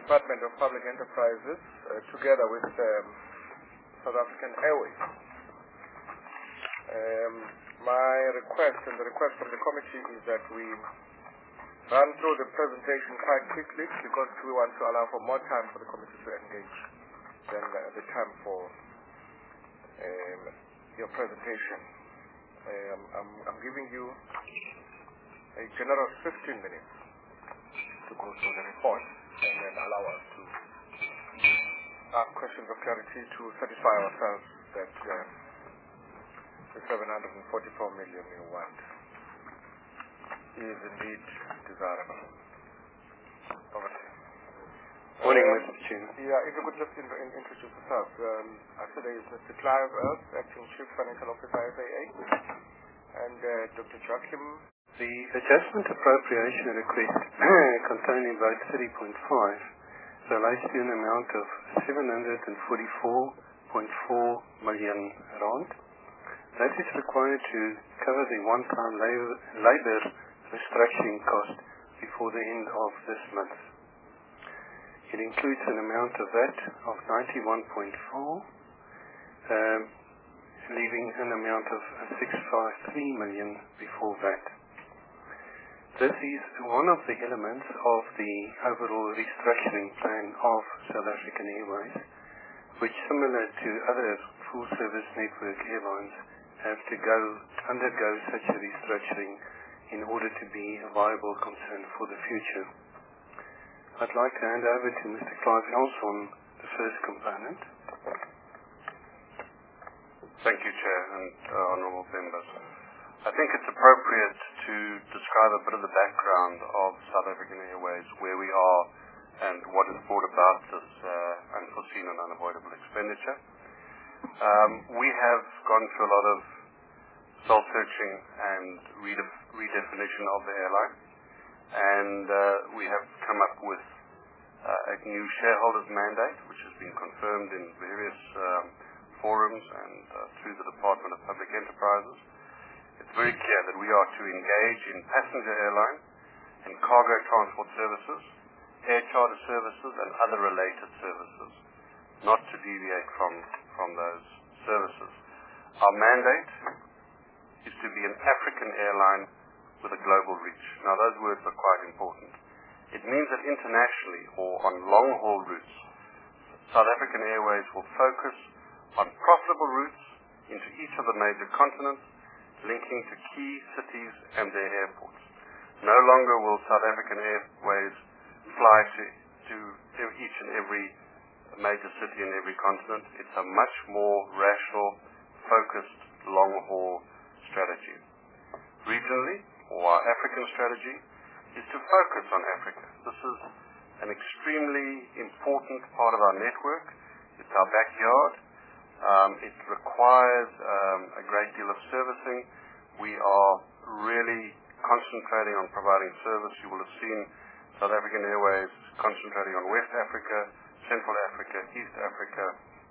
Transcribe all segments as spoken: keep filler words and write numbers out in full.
Department of Public Enterprises, uh, together with um, South African Airways. Um, my request and the request from the committee is that we run through the presentation quite quickly because we want to allow for more time for the committee to engage than uh, the time for um, your presentation. Um, I'm, I'm giving you a generous fifteen minutes to go through the report and then allow us to ask questions of clarity to satisfy ourselves that uh, the seven hundred forty-four million you want is indeed desirable. Over to you. Morning, um, Mister Chairman. Yeah, if you could just in, in, introduce yourself. Um, actually, there is Mister Clive Earls, Acting Chief Financial Officer, S A A, and uh, Doctor Joachim. The adjustment appropriation request containing vote thirty point five relates to an amount of seven hundred forty-four point four million rand. That is required to cover the one-time labor, labor restructuring cost before the end of this month. It includes an amount of that of ninety-one point four, um, leaving an amount of six hundred fifty-three million before that. This is one of the elements of the overall restructuring plan of South African Airways, which, similar to other full-service network airlines, have to go undergo such a restructuring in order to be a viable concern for the future. I'd like to hand over to Mister Clive Earls on the first component. Thank you, Chair, and uh, honourable members. I think it's appropriate to describe a bit of the background of South African Airways, where we are, and what has brought about this uh, unforeseen and unavoidable expenditure. Um, we have gone through a lot of soul-searching and redef- redefinition of the airline, and uh, we have come up with uh, a new shareholders mandate, which has been confirmed in various um, forums and uh, through the Department of Public Enterprises. It's very clear that we are to engage in passenger airline and cargo transport services, air charter services, and other related services, not to deviate from, from those services. Our mandate is to be an African airline with a global reach. Now, those words are quite important. It means that internationally, or on long-haul routes, South African Airways will focus on profitable routes into each of the major continents, linking to key cities and their airports. No longer will South African Airways fly to, to each and every major city in every continent. It's a much more rational, focused, long-haul strategy. Regionally, or our African strategy, is to focus on Africa. This is an extremely important part of our network. It's our backyard. Um, it requires um, a great deal of servicing. We are really concentrating on providing service. You will have seen South African Airways concentrating on West Africa, Central Africa, East Africa,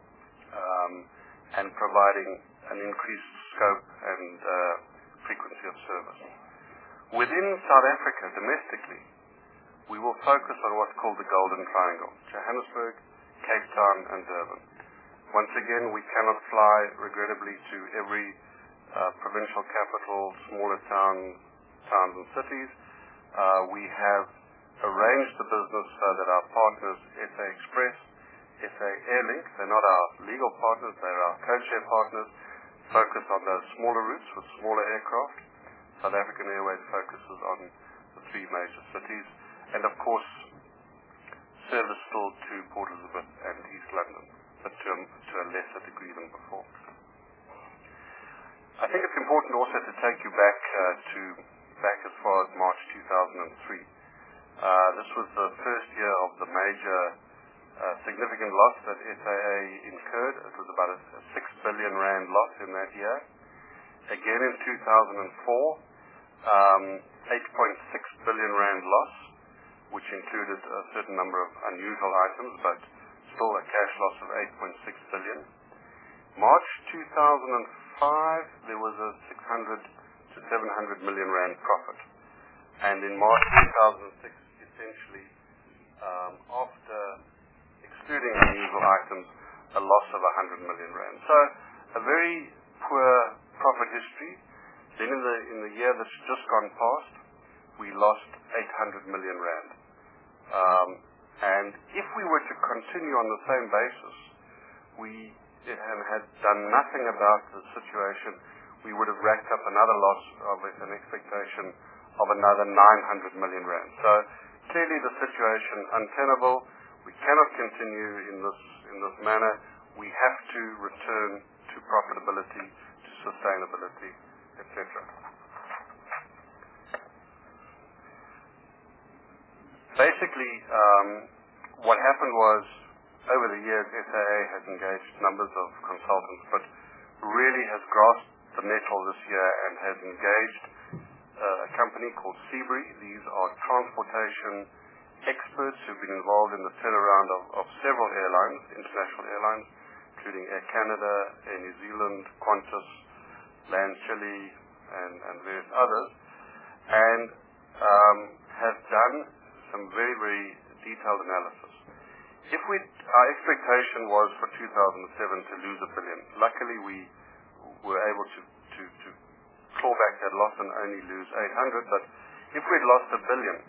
um, and providing an increased scope and uh, frequency of service. Within South Africa, domestically, we will focus on what's called the Golden Triangle: Johannesburg, Cape Town, and Durban. Once again, we cannot fly, regrettably, to every uh, provincial capital, smaller town, towns and cities. Uh, we have arranged the business so that our partners, S A Express, S A Airlink, they're not our legal partners, they're our co-share partners, focus on those smaller routes with smaller aircraft. South African Airways focuses on the three major cities, and of course, service still to Port Elizabeth and East London, but to a, to a lesser degree than before. I think it's important also to take you back uh, to back as far as March two thousand three. Uh, this was the first year of the major uh, significant loss that S A A incurred. It was about a, a six billion rand loss in that year. Again in two thousand four, um, eight point six billion rand loss, which included a certain number of unusual items, but still a cash loss of eight point six billion. March two thousand five, there was a six hundred to seven hundred million rand profit. And in March two thousand six, essentially, um, after excluding unusual items, a loss of one hundred million rand. So a very poor profit history. Then in the in the year that's just gone past, we lost eight hundred million rand. Um, and if we were to continue on the same basis, we and had done nothing about the situation, we would have racked up another loss of an expectation of another nine hundred million rand. So clearly the situation untenable. We cannot continue in this in this manner. We have to return to profitability, to sustainability, et cetera. Basically, um, what happened was, over the years, S A A has engaged numbers of consultants, but really has grasped the nettle this year and has engaged uh, a company called Seabury. These are transportation experts who've been involved in the turnaround of, of several airlines, international airlines, including Air Canada, Air New Zealand, Qantas, LAN Chile, and, and various others, and um, have done some very, very detailed analysis. If we, our expectation was for two thousand seven to lose a billion. Luckily, we were able to, to, to claw back that loss and only lose eight hundred, but if we'd lost a billion,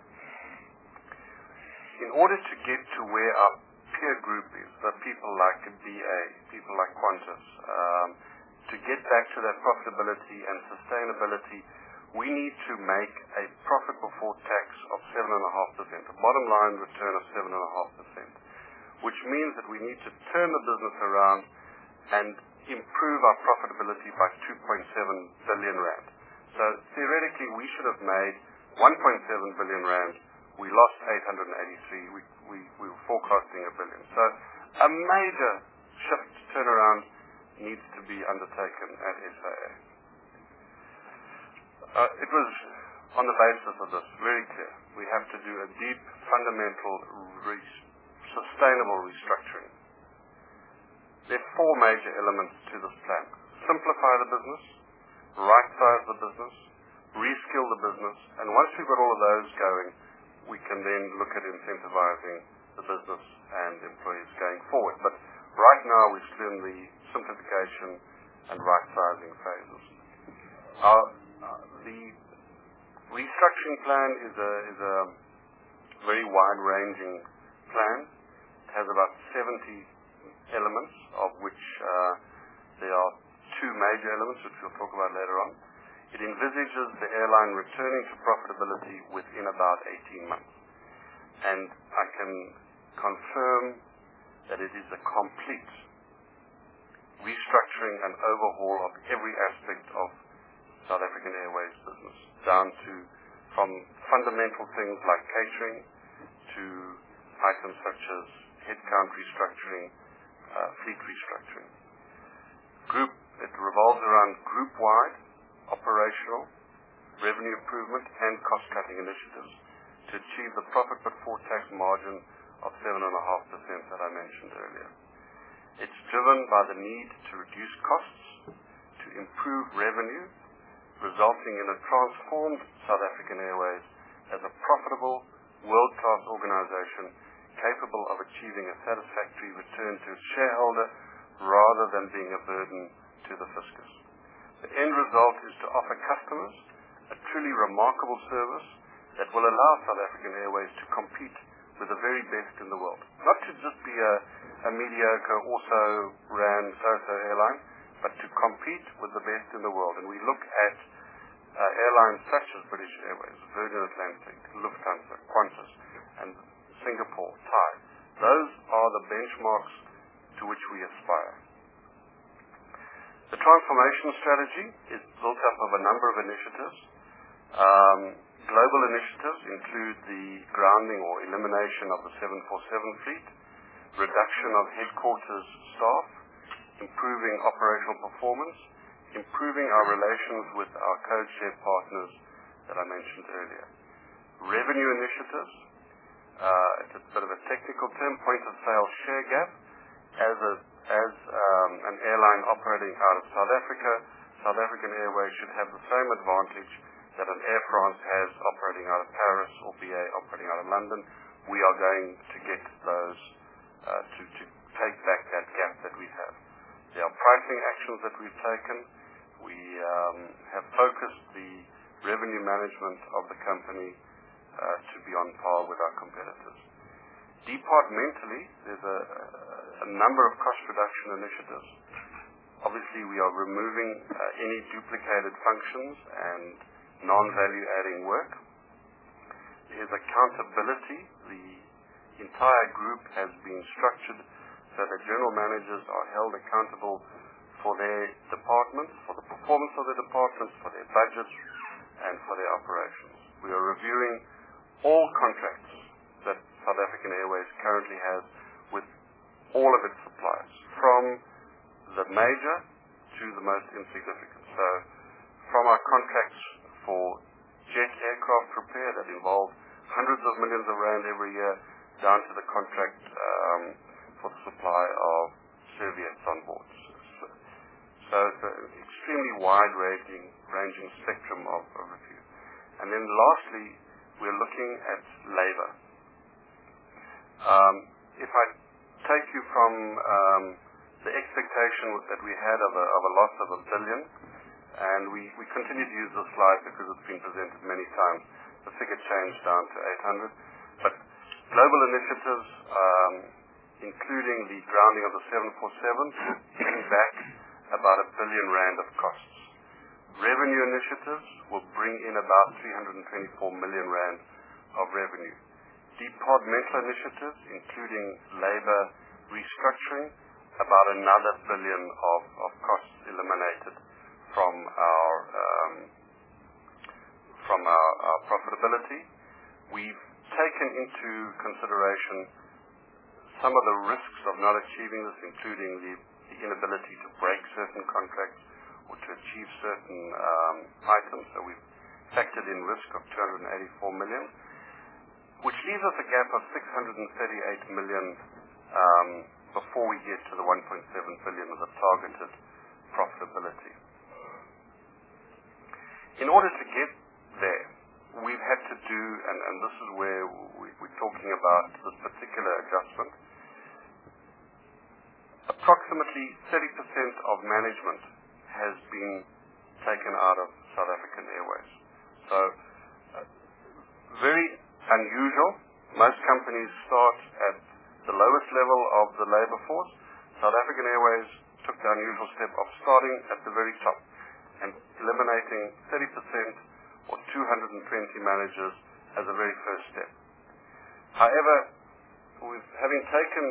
in order to get to where our peer group is, the people like B A, people like Qantas, um, to get back to that profitability and sustainability, we need to make a profit before tax of seven point five percent, a bottom line return of seven point five percent, which means that we need to turn the business around and improve our profitability by two point seven billion rand. So theoretically, we should have made one point seven billion rand. We lost eight hundred eighty-three. We, we, we were forecasting a billion. So a major shift turnaround needs to be undertaken at S A A. Uh, it was on the basis of this very clear. We have to do a deep, fundamental, re- sustainable restructuring. There are four major elements to this plan. Simplify the business, right-size the business, reskill the business, and once we've got all of those going, we can then look at incentivizing the business and employees going forward. But right now, we're still in the simplification and right-sizing phases. Our, uh, the restructuring plan is a, is a very wide-ranging plan. It has about seventy elements, of which uh, there are two major elements, which we'll talk about later on. It envisages the airline returning to profitability within about eighteen months. And I can confirm that it is a complete restructuring and overhaul of every aspect of South African Airways business, down to from fundamental things like catering to items such as headcount restructuring, uh, fleet restructuring. Group, it revolves around group-wide operational, revenue improvement, and cost-cutting initiatives to achieve the profit before tax margin of seven point five percent that I mentioned earlier. It's driven by the need to reduce costs, to improve revenue, resulting in a transformed South African Airways as a profitable, world-class organization capable of achieving a satisfactory return to its shareholder rather than being a burden to the fiscus. The end result is to offer customers a truly remarkable service that will allow South African Airways to compete with the very best in the world. Not to just be a, a mediocre, also-ran, so-so airline, but to compete with the best in the world. And we look at uh, airlines such as British Airways, Virgin Atlantic, Lufthansa, Qantas, and Singapore, Thai. Those are the benchmarks to which we aspire. The transformation strategy is built up of a number of initiatives. Um, global initiatives include the grounding or elimination of the seven forty-seven fleet, reduction of headquarters staff, improving operational performance, improving our relations with our code share partners that I mentioned earlier. Revenue initiatives, uh, it's a bit of a technical term, point of sale share gap. As a as um, an airline operating out of South Africa, South African Airways should have the same advantage that an Air France has operating out of Paris or B A operating out of London. we are going to get those, uh, to, to take back that gap that we have. There are pricing actions that we've taken. We um, have focused the revenue management of the company uh, to be on par with our competitors. Departmentally, there's a, a number of cost reduction initiatives. Obviously, we are removing uh, any duplicated functions and non-value adding work. There's accountability. The entire group has been structured so that general managers are held accountable for their departments, for the performance of their departments, for their budgets, and for their operations. We are reviewing all contracts that South African Airways currently has with all of its suppliers, from the major to the most insignificant. So from our contracts for jet aircraft repair that involve hundreds of millions of rand every year, down to the contract um, for the supply of serviettes on board. So, so it's an extremely wide-ranging ranging spectrum of, of review. And then lastly, we're looking at labor. Um, if I take you from um, the expectation that we had of a, of a loss of a billion, and we, we continue to use this slide because it's been presented many times, the figure changed down to eight hundred. But global initiatives, um, including the grounding of the seven forty-seven, will bring back about a billion rand of costs. Revenue initiatives will bring in about three hundred twenty-four million rand of revenue. Departmental initiatives, including labor restructuring, about another billion of, of costs eliminated from our um, from our, our profitability. We've taken into consideration some of the risks of not achieving this, including the, the inability to break certain contracts or to achieve certain um, items. So we've factored in risk of two hundred eighty-four million, which leaves us a gap of six hundred thirty-eight million um, before we get to the one point seven billion of the targeted profitability. In order to get there, we've had to do, and, and this is where we, we're talking about this particular adjustment, approximately thirty percent of management has been taken out of South African Airways. So, uh, very unusual. Most companies start at the lowest level of the labor force. South African Airways took the unusual step of starting at the very top and eliminating thirty percent or two hundred twenty managers as a very first step. However, with having taken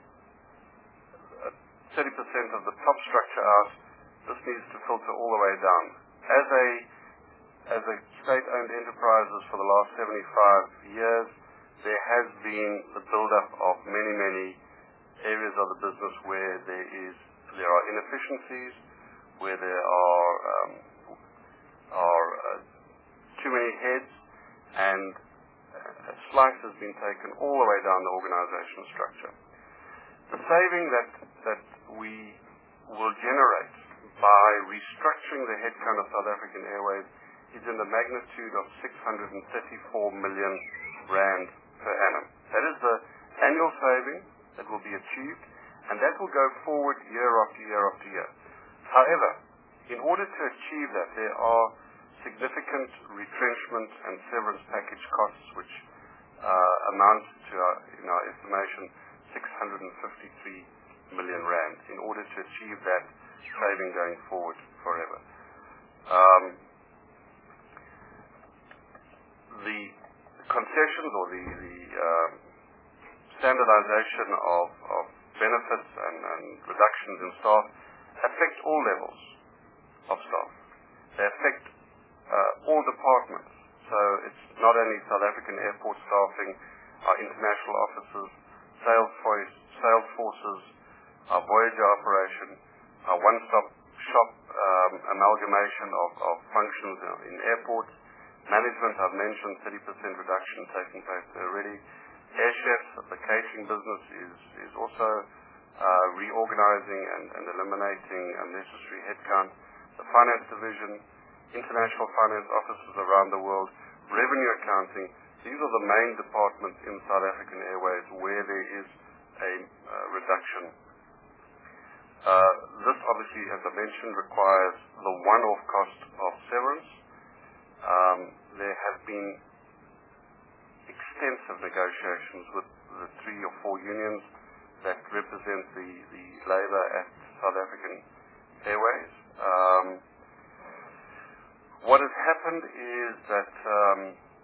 thirty percent of the top structure out, this needs to filter all the way down. As a as a state-owned enterprises for the last seventy-five years, there has been the build-up of many, many areas of the business where there is there are inefficiencies, where there are um, are uh, too many heads, and a slice has been taken all the way down the organizational structure. The saving that that we will generate by restructuring the headcount of South African Airways is in the magnitude of six hundred thirty-four million rand per annum. That is the annual saving that will be achieved, and that will go forward year after year after year. However, in order to achieve that, there are significant retrenchment and severance package costs, which uh, amount to, our, in our estimation, six hundred fifty-three million rand, in order to achieve that saving going forward forever. Um, the concessions or the, the um, standardization of, of benefits and, and reductions in staff affect all levels of staff. They affect uh, all departments. So it's not only South African airport staffing, our international offices, sales force, sales forces, our Voyager operation, our one-stop shop um, amalgamation of, of functions in, in airports, management, I've mentioned thirty percent reduction taking place there already. Air chefs, the catering business is, is also uh, reorganizing and, and eliminating unnecessary headcount. The finance division, international finance offices around the world, revenue accounting, these are the main departments in South African Airways where there is a uh, reduction. Uh, this obviously, as I mentioned, requires the one-off cost of severance. Um, there have been extensive negotiations with the three or four unions that represent the, the labour at South African Airways. Um, what has happened is that um,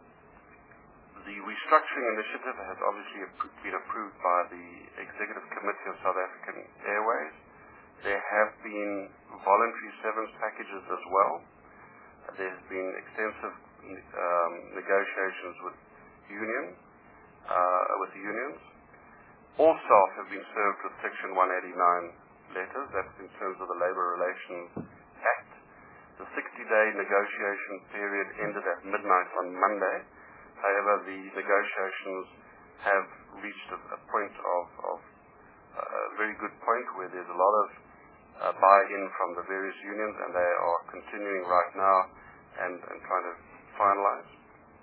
the restructuring initiative has obviously been approved by the Executive Committee of South African Airways. There have been voluntary severance packages as well. There has been extensive um, negotiations with union, uh, with the unions. All staff have been served with Section one eighty-nine letters. That's in terms of the Labour Relations Act. The sixty-day negotiation period ended at midnight on Monday. However, the negotiations have reached a, a point of, of uh, a very good point where there's a lot of uh, buy-in from the various unions, and they are continuing right now and, and trying to finalize.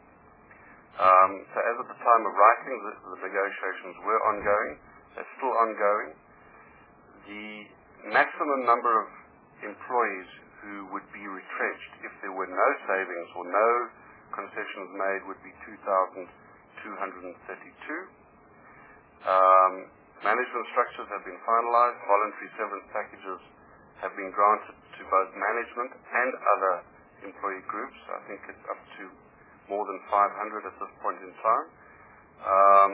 Um, so as of the time of writing, the, the negotiations were ongoing. They're still ongoing. The maximum number of employees who would be retrenched if there were no savings or no concessions made would be two thousand two hundred thirty-two. Um, management structures have been finalized. Voluntary severance packages have been granted to both management and other employee groups. I think it's up to more than five hundred at this point in time. Um,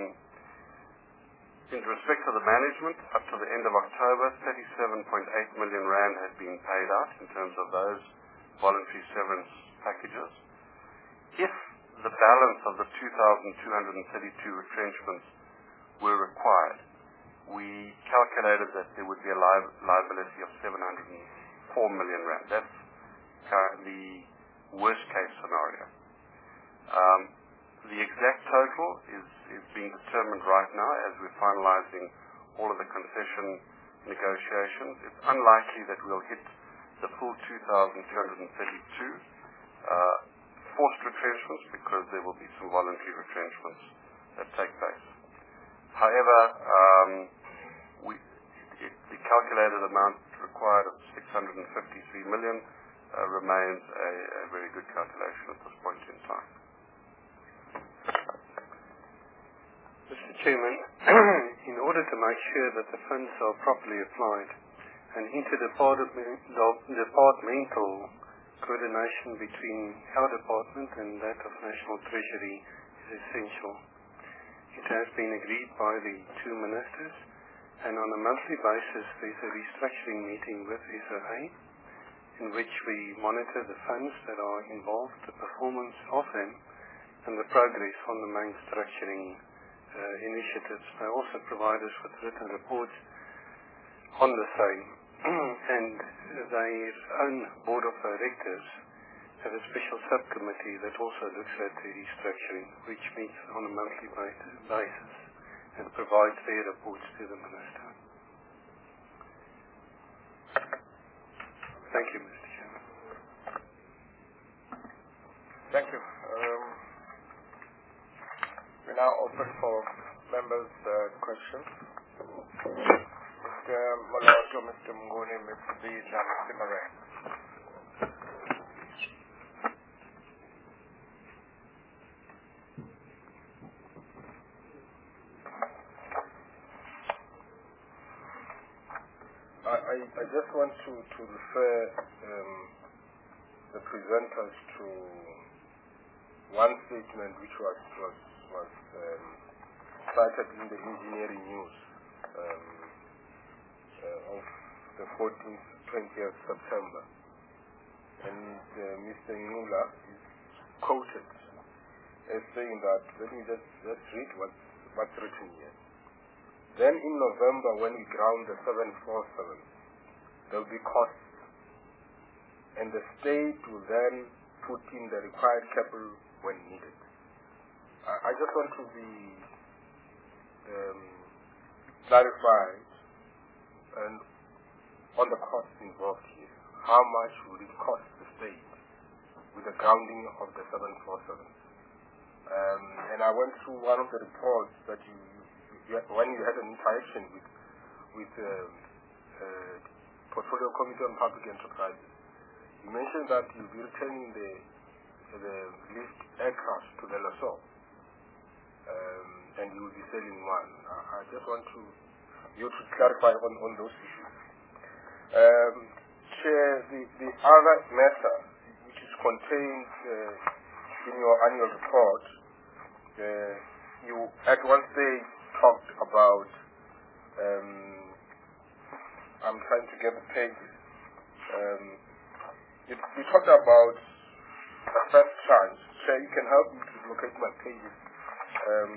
in respect to the management, up to the end of October, thirty-seven point eight million rand had been paid out in terms of those voluntary severance packages. If the balance of the two thousand two hundred thirty-two retrenchments were required, we calculated that there would be a li- liability of seven hundred four million rand. That's the worst case scenario. Um, the exact total is, is being determined right now as we're finalizing all of the concession negotiations. It's unlikely that we'll hit the full two thousand two hundred thirty-two uh, forced retrenchments, because there will be some voluntary retrenchments that take place. However, um, we, it, the calculated amount required of six hundred fifty-three million uh, remains a, a very good calculation at this point in time. Mister Chairman, in order to make sure that the funds are properly applied, an interdepartmental coordination between our department and that of National Treasury is essential. It has been agreed by the two ministers, and on a monthly basis there is a restructuring meeting with S O A in which we monitor the funds that are involved, the performance of them, and the progress on the main structuring uh, initiatives. They also provide us with written reports on the same, and their own board of directors have a special subcommittee that also looks at the restructuring, which meets on a monthly basis and provides their reports to the Minister. Thank you, Mister Chairman. Thank you. Um, we're now open for members' uh, questions. Mister Moloto, Mister Mnguni, Mister Bidla, Mister Murray. I, I, I just want to, to refer um, the presenters to one statement which was was, was um, cited in the engineering news um, uh, of the fourteenth, twentieth September. And uh, Mister Ngula is quoted as saying that, let me just, just read what's, what's written here. Then in November, when we ground the seven forty-seven, there will be costs, and the state will then put in the required capital when needed. I, I just want to be um, clarified and on the costs involved here. How much would it cost the state with the grounding of the seven forty-seven? Um, and I went through one of the reports that you, you had, when you had an interaction with with um, uh, Portfolio Committee on Public Enterprises. You mentioned that you'll be returning the the leased aircraft to the lessor, um, and you will be selling one. I, I just want to you to clarify on, on those issues. Um, Chair, the, the other matter which is contained uh, in your annual report, uh, you at one stage talked about, um, I'm trying to get the pages, um, you, you talked about the first tranche. Chair, you can help me to locate my pages. Um,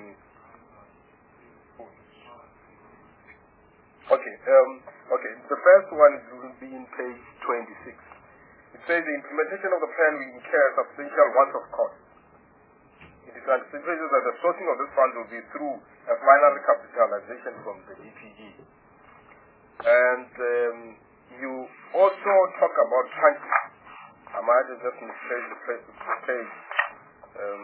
Okay, um, okay. The first one will be in page twenty-six. It says the implementation of the plan will incur substantial one-off costs. It is anticipated that the sourcing of this fund will be through a final recapitalization from the D P E. And um, you also talk about tranches. I might have just misplaced the page. Um,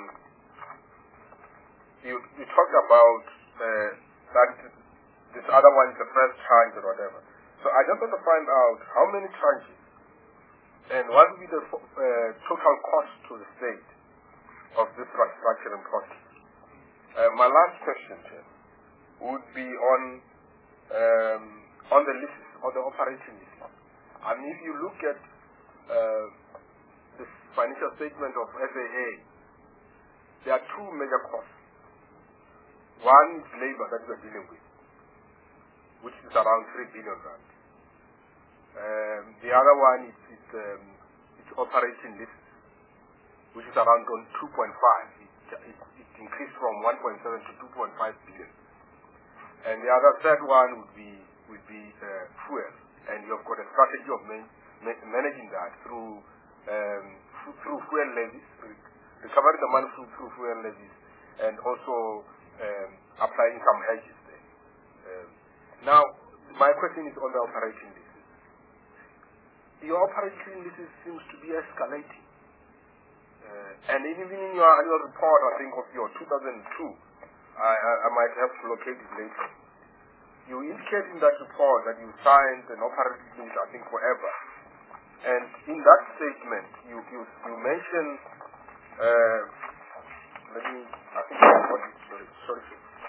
you, you talked about uh, that. This other one is the first tranche or whatever. So I just want to find out how many tranches and what will be the uh, total cost to the state of this restructuring process. Uh, my last question, Chair, would be on um, on the leases, on the operating leases. I mean, if you look at uh, the financial statement of S A A, there are two major costs. One is labor that we are dealing with, which is around three billion rand. Um, the other one is, is um, it's operating leases, which is around on two point five. It, it, it increased from one point seven to two point five billion. And the other third one would be would be uh, fuel, and you've got a strategy of man, man, managing that through um, through fuel levies, recovering the money through, through fuel levies, and also um, applying some hedges there. Um, Now, my question is on the operating leases. Your operating leases seems to be escalating. Uh, and even in your annual report, I think, of your two thousand two, I, I, I might have to locate it later. You indicate in that report that you signed an operating lease, I think, forever. And in that statement, you you, you mention, uh, let me, I think I got it, sorry, sorry.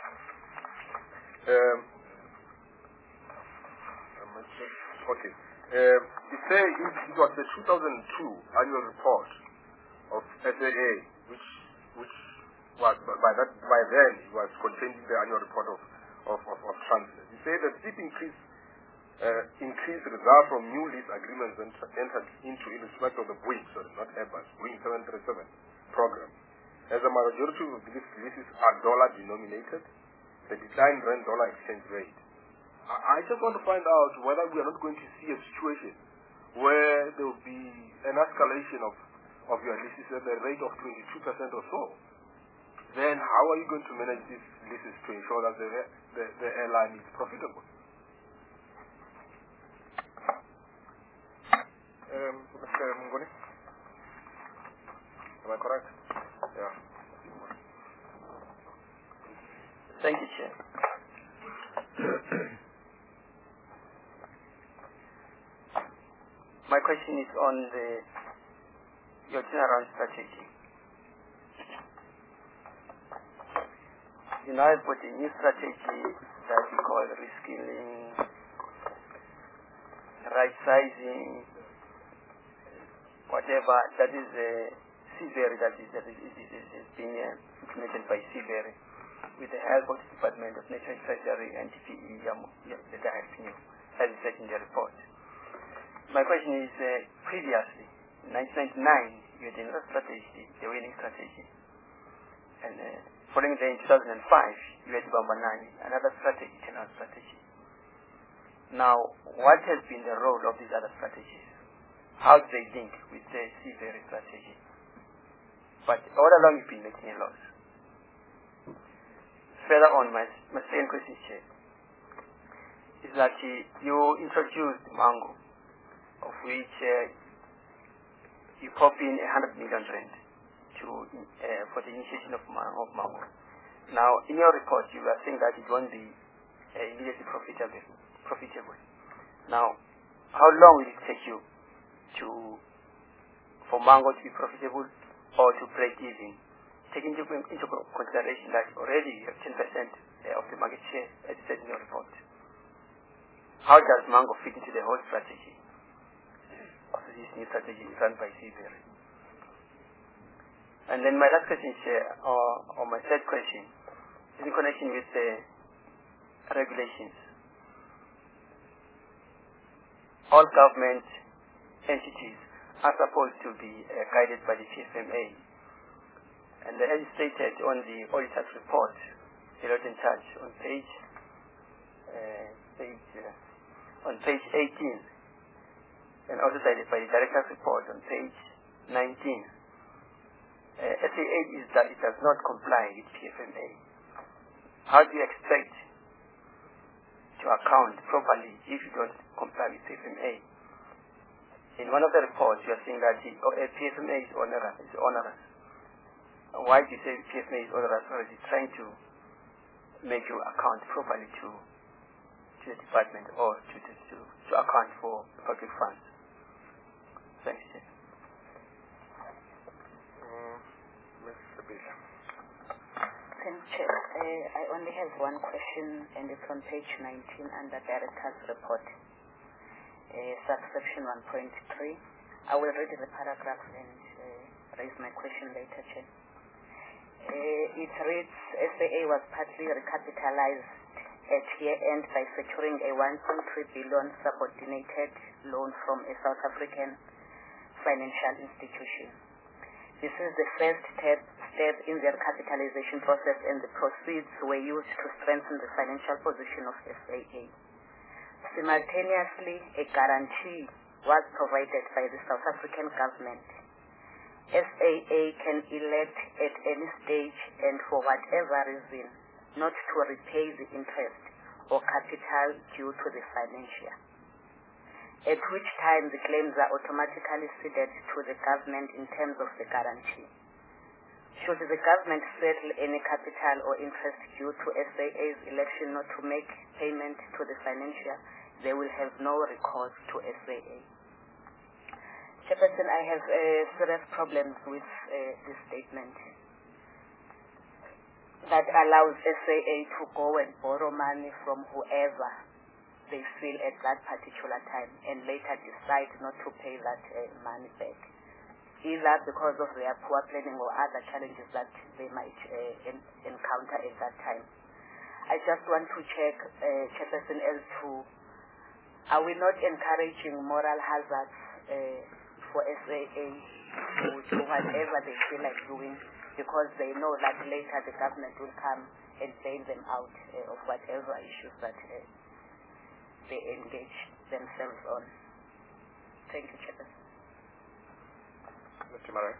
Um, Okay. Uh, it says it, it was the two thousand two annual report of S A A, which which was by that by then it was contained in the annual report of of of, of Transnet. It said that steep increase uh, increase result from new lease agreements entered into in respect of the Boeing, sorry, not Airbus, Boeing seven thirty-seven program. As a majority of these leases are dollar denominated, the decline in rand dollar exchange rate. I just want to find out whether we are not going to see a situation where there will be an escalation of, of your leases at the rate of twenty-two percent or so. Then how are you going to manage these leases to ensure that the, the, the airline is profitable? Um, Mister Mungoni? Am I correct? Yeah. Thank you, Chair. My question is on the your turnaround strategy. You now have got a new strategy that you call reskilling, right sizing, whatever. That is a C B E R, that is that is, is, is, is being uh, implemented by C B E R with the help of the Department of National Treasury and T P E, um, yeah, the directing you, as it said in the report. My question is, uh, previously, in nineteen ninety-nine, you had another strategy, the winning strategy. And uh, following that in two thousand five, you had Bamba nine, another strategy, another strategy. Now, what has been the role of these other strategies? How do they link with the C B E R strategy? But all along you've been making a loss. Further on, my, my second question, Chair, is that uh, you introduced Mango, of which uh, you pop in a hundred million rand to to uh, for the initiation of, of mango. Now, in your report, you are saying that it won't be uh, immediately profitable. Profitable. Now, how long will it take you to for mango to be profitable or to break even? Taking into, into consideration that already you have ten percent of the market share, as you said in your report. How does mango fit into the whole strategy of this new strategy run by CBER? And then my last question, Chair, or, or my third question, is in connection with the regulations. All government entities are supposed to be uh, guided by the P F M A. And as stated on the auditor's report, Deloitte and Touch, on page, uh, page uh, on page eighteen, and also cited by the director's report on page nineteen. Uh, S A A is that it does not comply with P F M A. How do you expect to account properly if you don't comply with P F M A? In one of the reports, you are saying that the uh, P F M A is onerous. Is onerous. Why do you say P F M A is onerous? Or is it trying to make you account properly to to the department or to to, to, to account for public funds? Thank you. Thank you, Chair. Uh, I only have one question, and it's on page nineteen under Director's Report, uh, subsection one point three. I will read the paragraph and uh, raise my question later, Chair. Uh, it reads, S A A was partly recapitalized at year-end by securing a one point three billion subordinated loan from a South African financial institution. This is the first step, step in their capitalization process, and the proceeds were used to strengthen the financial position of S A A. Simultaneously, a guarantee was provided by the South African government. S A A can elect at any stage and for whatever reason not to repay the interest or capital due to the financier, at which time the claims are automatically ceded to the government in terms of the guarantee. Should the government settle any capital or interest due to S A A's election not to make payment to the financier, they will have no recourse to S A A. Chairperson, I have uh, serious problems with uh, this statement that allows S A A to go and borrow money from whoever they feel at that particular time and later decide not to pay that uh, money back, either because of their poor planning or other challenges that they might uh, en encounter at that time. I just want to check, uh, Chairperson, as to, are we not encouraging moral hazards uh, for S A A to do whatever they feel like doing, because they know that later the government will come and bail them out uh, of whatever issues that uh, they engage themselves on? Thank you, Chairman. Mister Murray.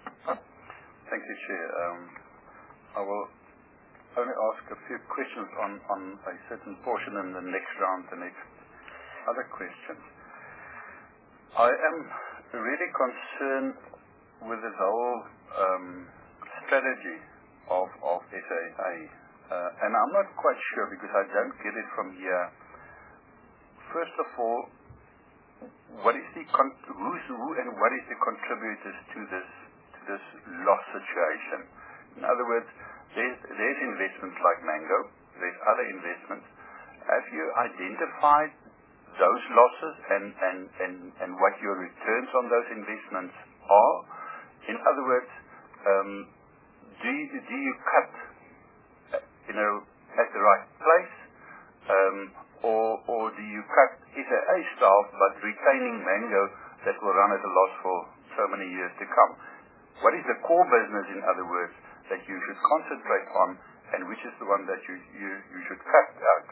Thank you, Chair. Um, I will only ask a few questions on, on a certain portion, and the next round, the next other questions. I am really concerned with this whole um, strategy of, of S A A, uh, and I'm not quite sure because I don't get it from here. First of all, what is the con who's who and what is the contributors to this to this loss situation? In other words, there's there's investments like Mango, there's other investments. Have you identified those losses and and and and what your returns on those investments are? In other words, um, do you, do you cut, you know, at the right place? Um, Or, or do you cut S A A staff but retaining Mango that will run at a loss for so many years to come? What is the core business, in other words, that you should concentrate on, and which is the one that you, you, you should cut out?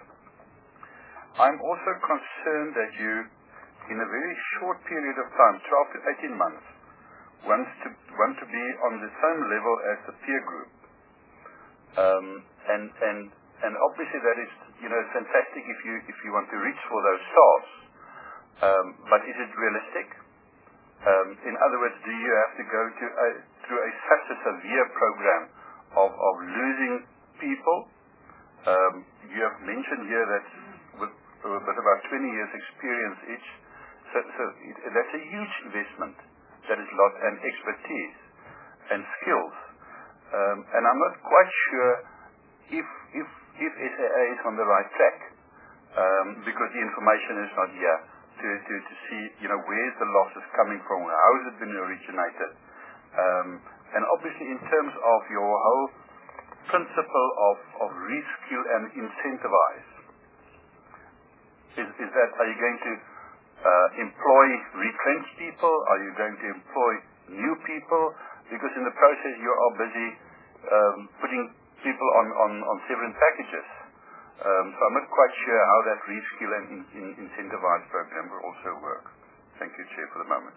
I'm also concerned that you, in a very short period of time, twelve to eighteen months, want to, want to be on the same level as the peer group. Um, and, and And obviously that is, you know, fantastic if you if you want to reach for those stars. Um, but is it realistic? Um, in other words, do you have to go to uh, to through a such a severe program of, of losing people. Um, you have mentioned here that with, with about twenty years experience each, so, so it, that's a huge investment that is lost, and expertise and skills. Um, and I'm not quite sure if if if S A A is on the right track, um, because the information is not here to, to, to see, you know, where's the losses coming from, how has it been originated. Um, and obviously in terms of your whole principle of, of reskill and incentivize, is, is that, are you going to uh, employ retrenched people? Are you going to employ new people? Because in the process you are busy um, putting people on, on, on severance packages. Um, so I'm not quite sure how that reskill and in, in incentivize program will also work. Thank you, Chair, for the moment.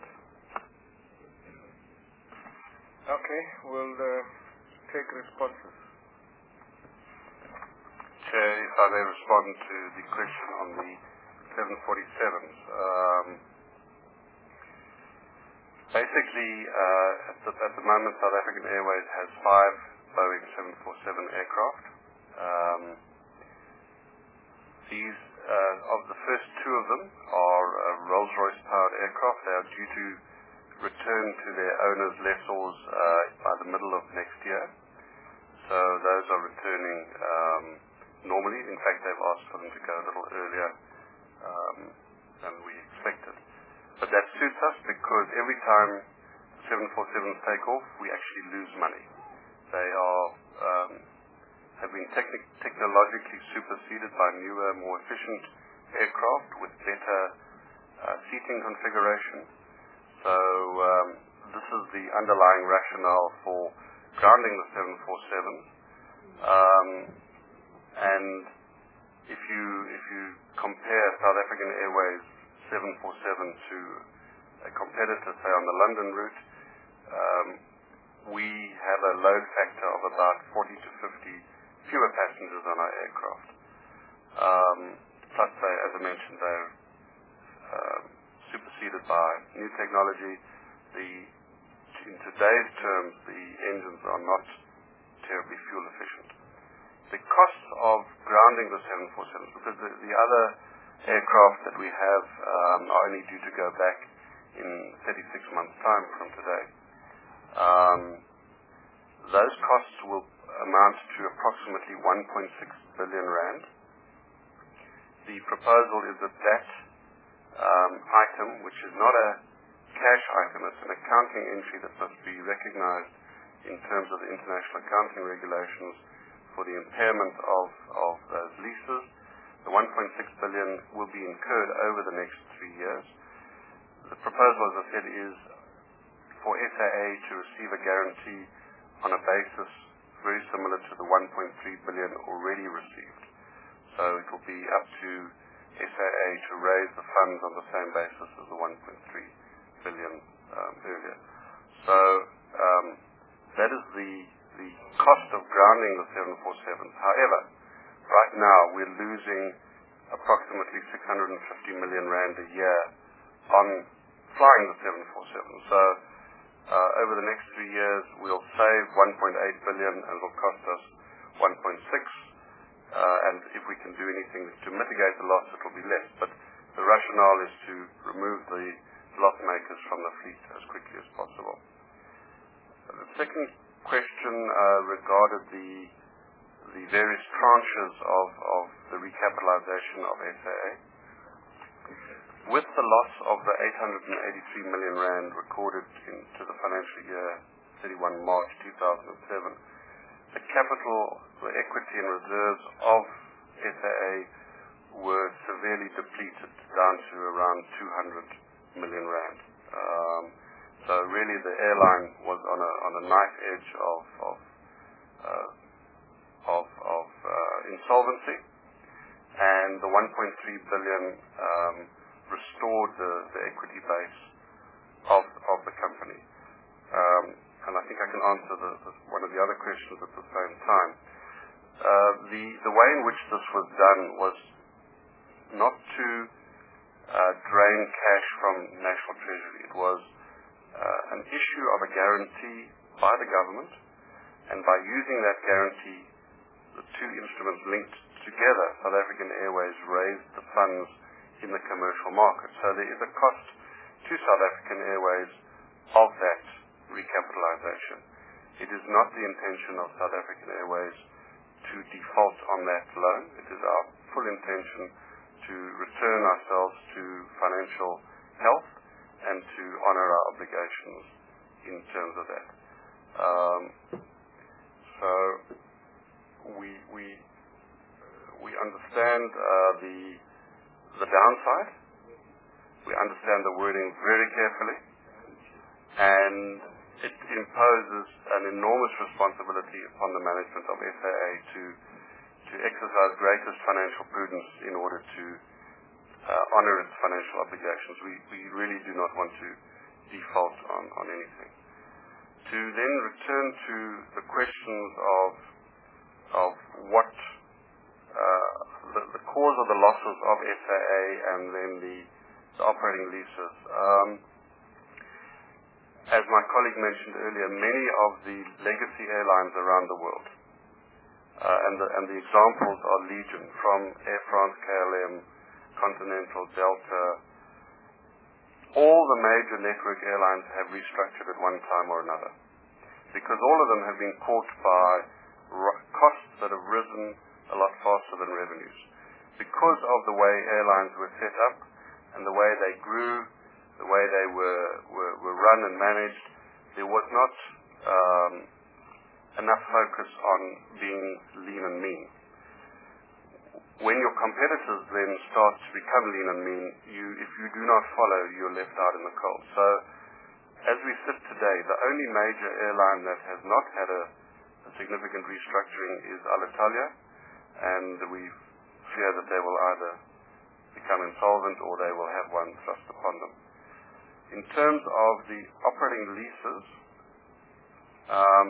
Okay, we'll uh, take responses. Chair, if I may respond to the question on the seven forty-sevens. Um, basically, uh, at, the, at the moment, South African Airways has five Boeing seven forty-seven aircraft. Um, these, uh, of the first two of them are uh, Rolls-Royce powered aircraft. They are due to return to their owners, lessors, uh, by the middle of next year. So those are returning um, normally. In fact, they've asked for them to go a little earlier um, than we expected. But that suits us because every time seven forty-sevens take off, we actually lose money. They are um, have been techni- technologically superseded by newer, more efficient aircraft with better uh, seating configuration. So um, this is the underlying rationale for grounding the seven forty-sevens. Um, and if you if you compare South African Airways seven forty-seven to a competitor, say on the London route, um, we have a load factor of about forty to fifty fewer passengers on our aircraft. Um, plus, they, as I mentioned, they're um, superseded by new technology. The, in today's terms, the engines are not terribly fuel efficient. The cost of grounding the seven forty-sevens, because the, the other aircraft that we have um, are only due to go back in thirty-six months' time from today. Um, those costs will amount to approximately one point six billion rand. The proposal is that that um, item, which is not a cash item, it's an accounting entry that must be recognized in terms of the international accounting regulations for the impairment of, of those leases. The one point six billion will be incurred over the next three years. The proposal, as I said, is for S A A to receive a guarantee on a basis very similar to the one point three billion already received. So it will be up to S A A to raise the funds on the same basis as the one point three billion um, earlier. So um, that is the, the cost of grounding the seven forty-sevens. However, right now we're losing approximately six hundred fifty million rand a year on flying the seven forty-seven. So uh, over the next three years we'll save one point eight billion and it will cost us one point six. Uh, and if we can do anything to mitigate the loss, it will be less. But the rationale is to remove the loss makers from the fleet as quickly as possible. The second question uh, regarded the the various tranches of, of the recapitalization of S A A. With the loss of the eight hundred eighty-three million rand recorded into the financial year thirty-first of March two thousand seven, the capital, the equity and reserves of S A A were severely depleted down to around two hundred million rand. Um, so really the airline was on a on a knife edge of of uh, of, of uh, insolvency, and the one point three billion um, restored the, the equity base of of the company. Um, and I think I can answer the, the, one of the other questions at the same time. Uh, the the way in which this was done was not to uh, drain cash from National Treasury. It was uh, an issue of a guarantee by the government, and by using that guarantee, the two instruments linked together, South African Airways raised the funds in the commercial market. So there is a cost to South African Airways of that recapitalization. It is not the intention of South African Airways to default on that loan. It is our full intention to return ourselves to financial health and to honor our obligations in terms of that. Um, so we we we understand uh, the the downside. We understand the wording very carefully, and it imposes an enormous responsibility upon the management of S A A to to exercise greatest financial prudence in order to uh, honor its financial obligations. We we really do not want to default on, on anything. To then return to the questions of of what uh, the, the cause of the losses of S A A and then the, the operating leases. Um, as my colleague mentioned earlier, many of the legacy airlines around the world, uh, and, the, and the examples are legion, from Air France, K L M, Continental, Delta. All the major network airlines have restructured at one time or another, because all of them have been caught by costs that have risen a lot faster than revenues. Because of the way airlines were set up and the way they grew, the way they were, were, were run and managed, there was not um, enough focus on being lean and mean. When your competitors then start to become lean and mean, you, if you do not follow, you're left out in the cold. So, as we sit today, the only major airline that has not had a, a significant restructuring is Alitalia, and we fear that they will either become insolvent or they will have one thrust upon them. In terms of the operating leases, um,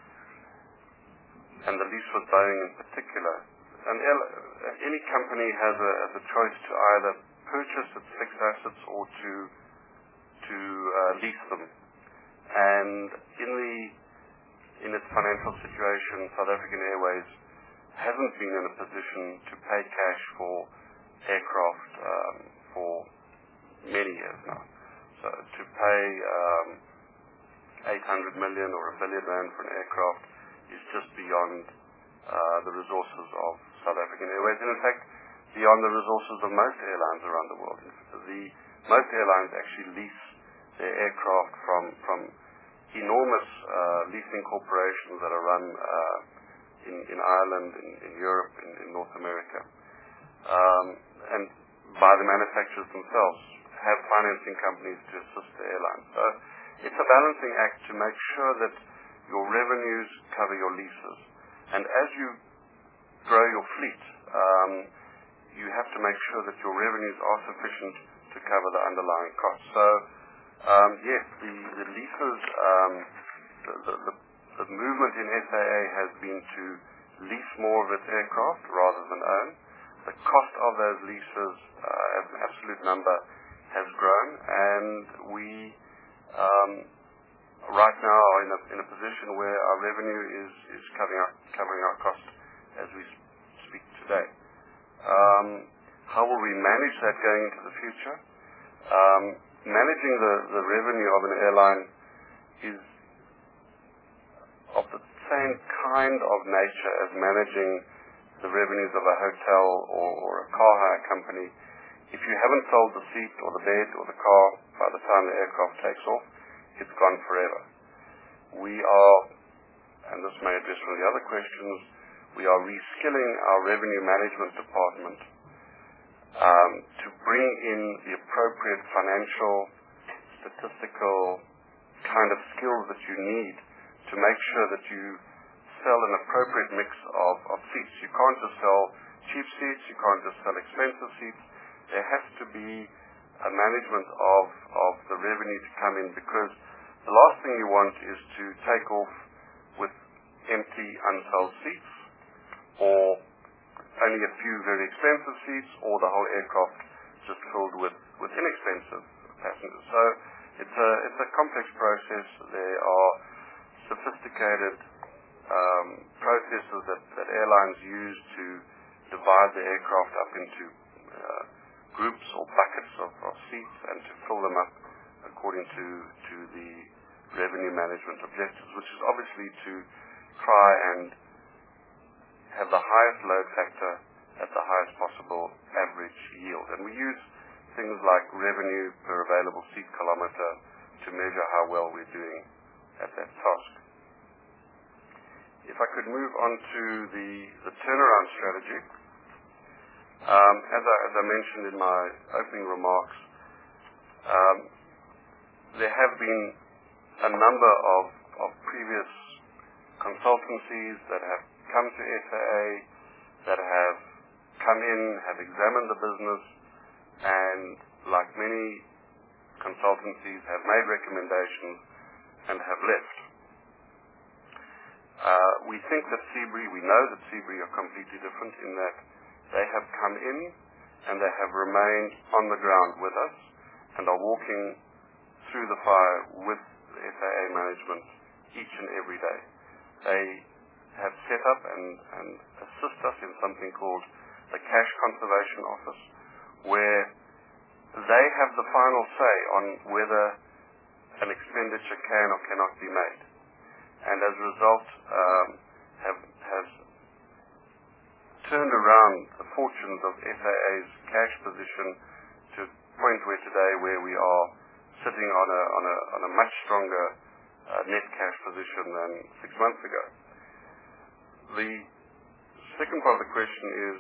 and the lease with Boeing in particular, an L- any company has a, has a choice to either purchase its fixed assets or to to uh, lease them. And in the in its financial situation, South African Airways hasn't been in a position to pay cash for aircraft um, for many years now. So to pay um, eight hundred million or a billion rand for an aircraft is just beyond uh, the resources of South African Airways, and in fact beyond the resources of most airlines around the world. The most airlines actually lease their aircraft from from enormous uh, leasing corporations that are run uh, in, in Ireland, in, in Europe, in, in North America, um, and by the manufacturers themselves, have financing companies to assist the airlines. So it's a balancing act to make sure that your revenues cover your leases, and as you grow your fleet, um, you have to make sure that your revenues are sufficient to cover the underlying costs. So Um, yes, the, the leases, um, the, the, the, the movement in S A A has been to lease more of its aircraft rather than own. The cost of those leases, uh, as an absolute number, has grown, and we um, right now are in a, in a position where our revenue is, is covering our, covering our costs as we speak today. Um, how will we manage that going into the future? Um, Managing the, the revenue of an airline is of the same kind of nature as managing the revenues of a hotel or, or a car hire company. If you haven't sold the seat or the bed or the car by the time the aircraft takes off, it's gone forever. We are, and this may address one of the other questions, we are reskilling our revenue management department Um, to bring in the appropriate financial, statistical kind of skills that you need to make sure that you sell an appropriate mix of, of seats. You can't just sell cheap seats, you can't just sell expensive seats. There has to be a management of, of the revenue to come in, because the last thing you want is to take off with empty, unsold seats, or only a few very expensive seats, or the whole aircraft just filled with, with inexpensive passengers. So it's a it's a complex process. There are sophisticated um, processes that, that airlines use to divide the aircraft up into uh, groups or buckets of, of seats and to fill them up according to, to the revenue management objectives, which is obviously to try and have the highest load factor at the highest possible average yield. And we use things like revenue per available seat kilometer to measure how well we're doing at that task. If I could move on to the, the turnaround strategy. Um, as, I, as I mentioned in my opening remarks, um, there have been a number of, of previous consultancies that have come to S A A, that have come in, have examined the business, and like many consultancies have made recommendations and have left. Uh, we think that Seabury, we know that Seabury are completely different in that they have come in and they have remained on the ground with us and are walking through the fire with the S A A management each and every day. They have set up and, and assist us in something called the Cash Conservation Office, where they have the final say on whether an expenditure can or cannot be made. And as a result, um, have, has turned around the fortunes of S A A's cash position to a point where today where we are sitting on a, on a, on a much stronger uh, net cash position than six months ago. The second part of the question is,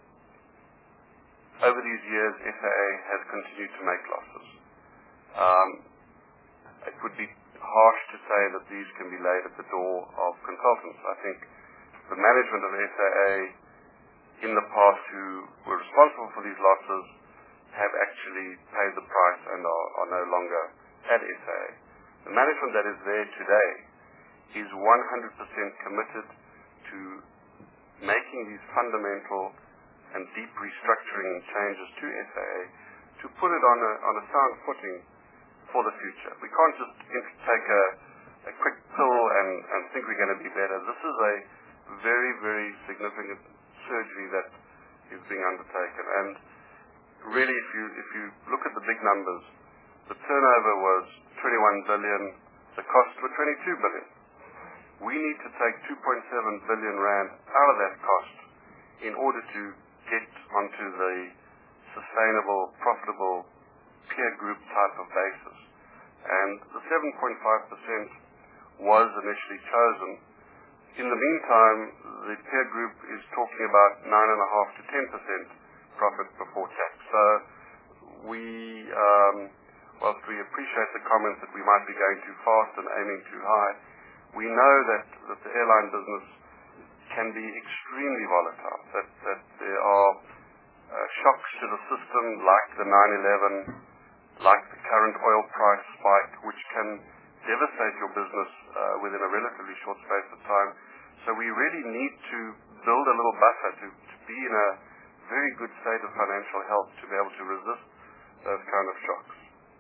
over these years, S A A has continued to make losses. Um, it would be harsh to say that these can be laid at the door of consultants. I think the management of S A A in the past who were responsible for these losses have actually paid the price and are, are no longer at S A A. The management that is there today is one hundred percent committed to making these fundamental and deep restructuring changes to S A A to put it on a, on a sound footing for the future. We can't just take a, a quick pill and, and think we're going to be better. This is a very, very significant surgery that is being undertaken. And really, if you if you look at the big numbers, the turnover was twenty-one billion, the costs were twenty-two billion. We need to take two point seven billion rand out of that cost in order to get onto the sustainable, profitable peer group type of basis. And the seven point five percent was initially chosen. In the meantime, the peer group is talking about nine point five to ten percent profit before tax. So we, um, whilst we appreciate the comments that we might be going too fast and aiming too high, we know that, that the airline business can be extremely volatile, that, that there are uh, shocks to the system like the nine eleven, like the current oil price spike, which can devastate your business uh, within a relatively short space of time. So we really need to build a little buffer to, to be in a very good state of financial health to be able to resist those kind of shocks.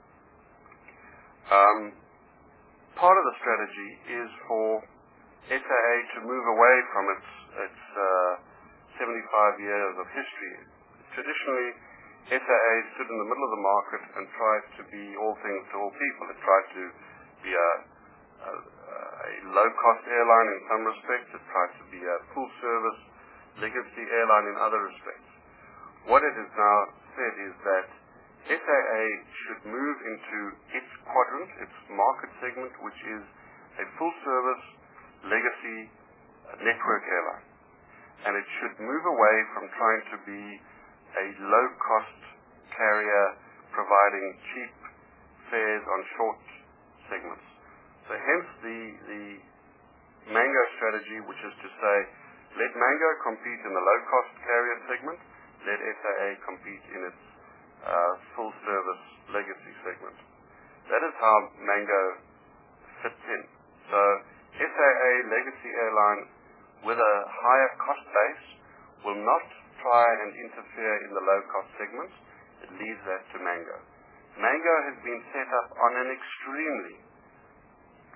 Um, part of the strategy is for S A A to move away from its, its uh, seventy-five years of history. Traditionally, S A A stood in the middle of the market and tried to be all things to all people. It tried to be a, a, a low-cost airline in some respects. It tried to be a full-service legacy airline in other respects. What it has now said is that S A A should move into its quadrant, its market segment, which is a full-service legacy network airline. And it should move away from trying to be a low-cost carrier providing cheap fares on short segments. So hence the, the Mango strategy, which is to say, let Mango compete in the low-cost carrier segment, let S A A compete in its uh, full-service legacy segment. That is how Mango fits in. So S A A legacy airline with a higher cost base will not try and interfere in the low-cost segments. It leaves that to Mango. Mango has been set up on an extremely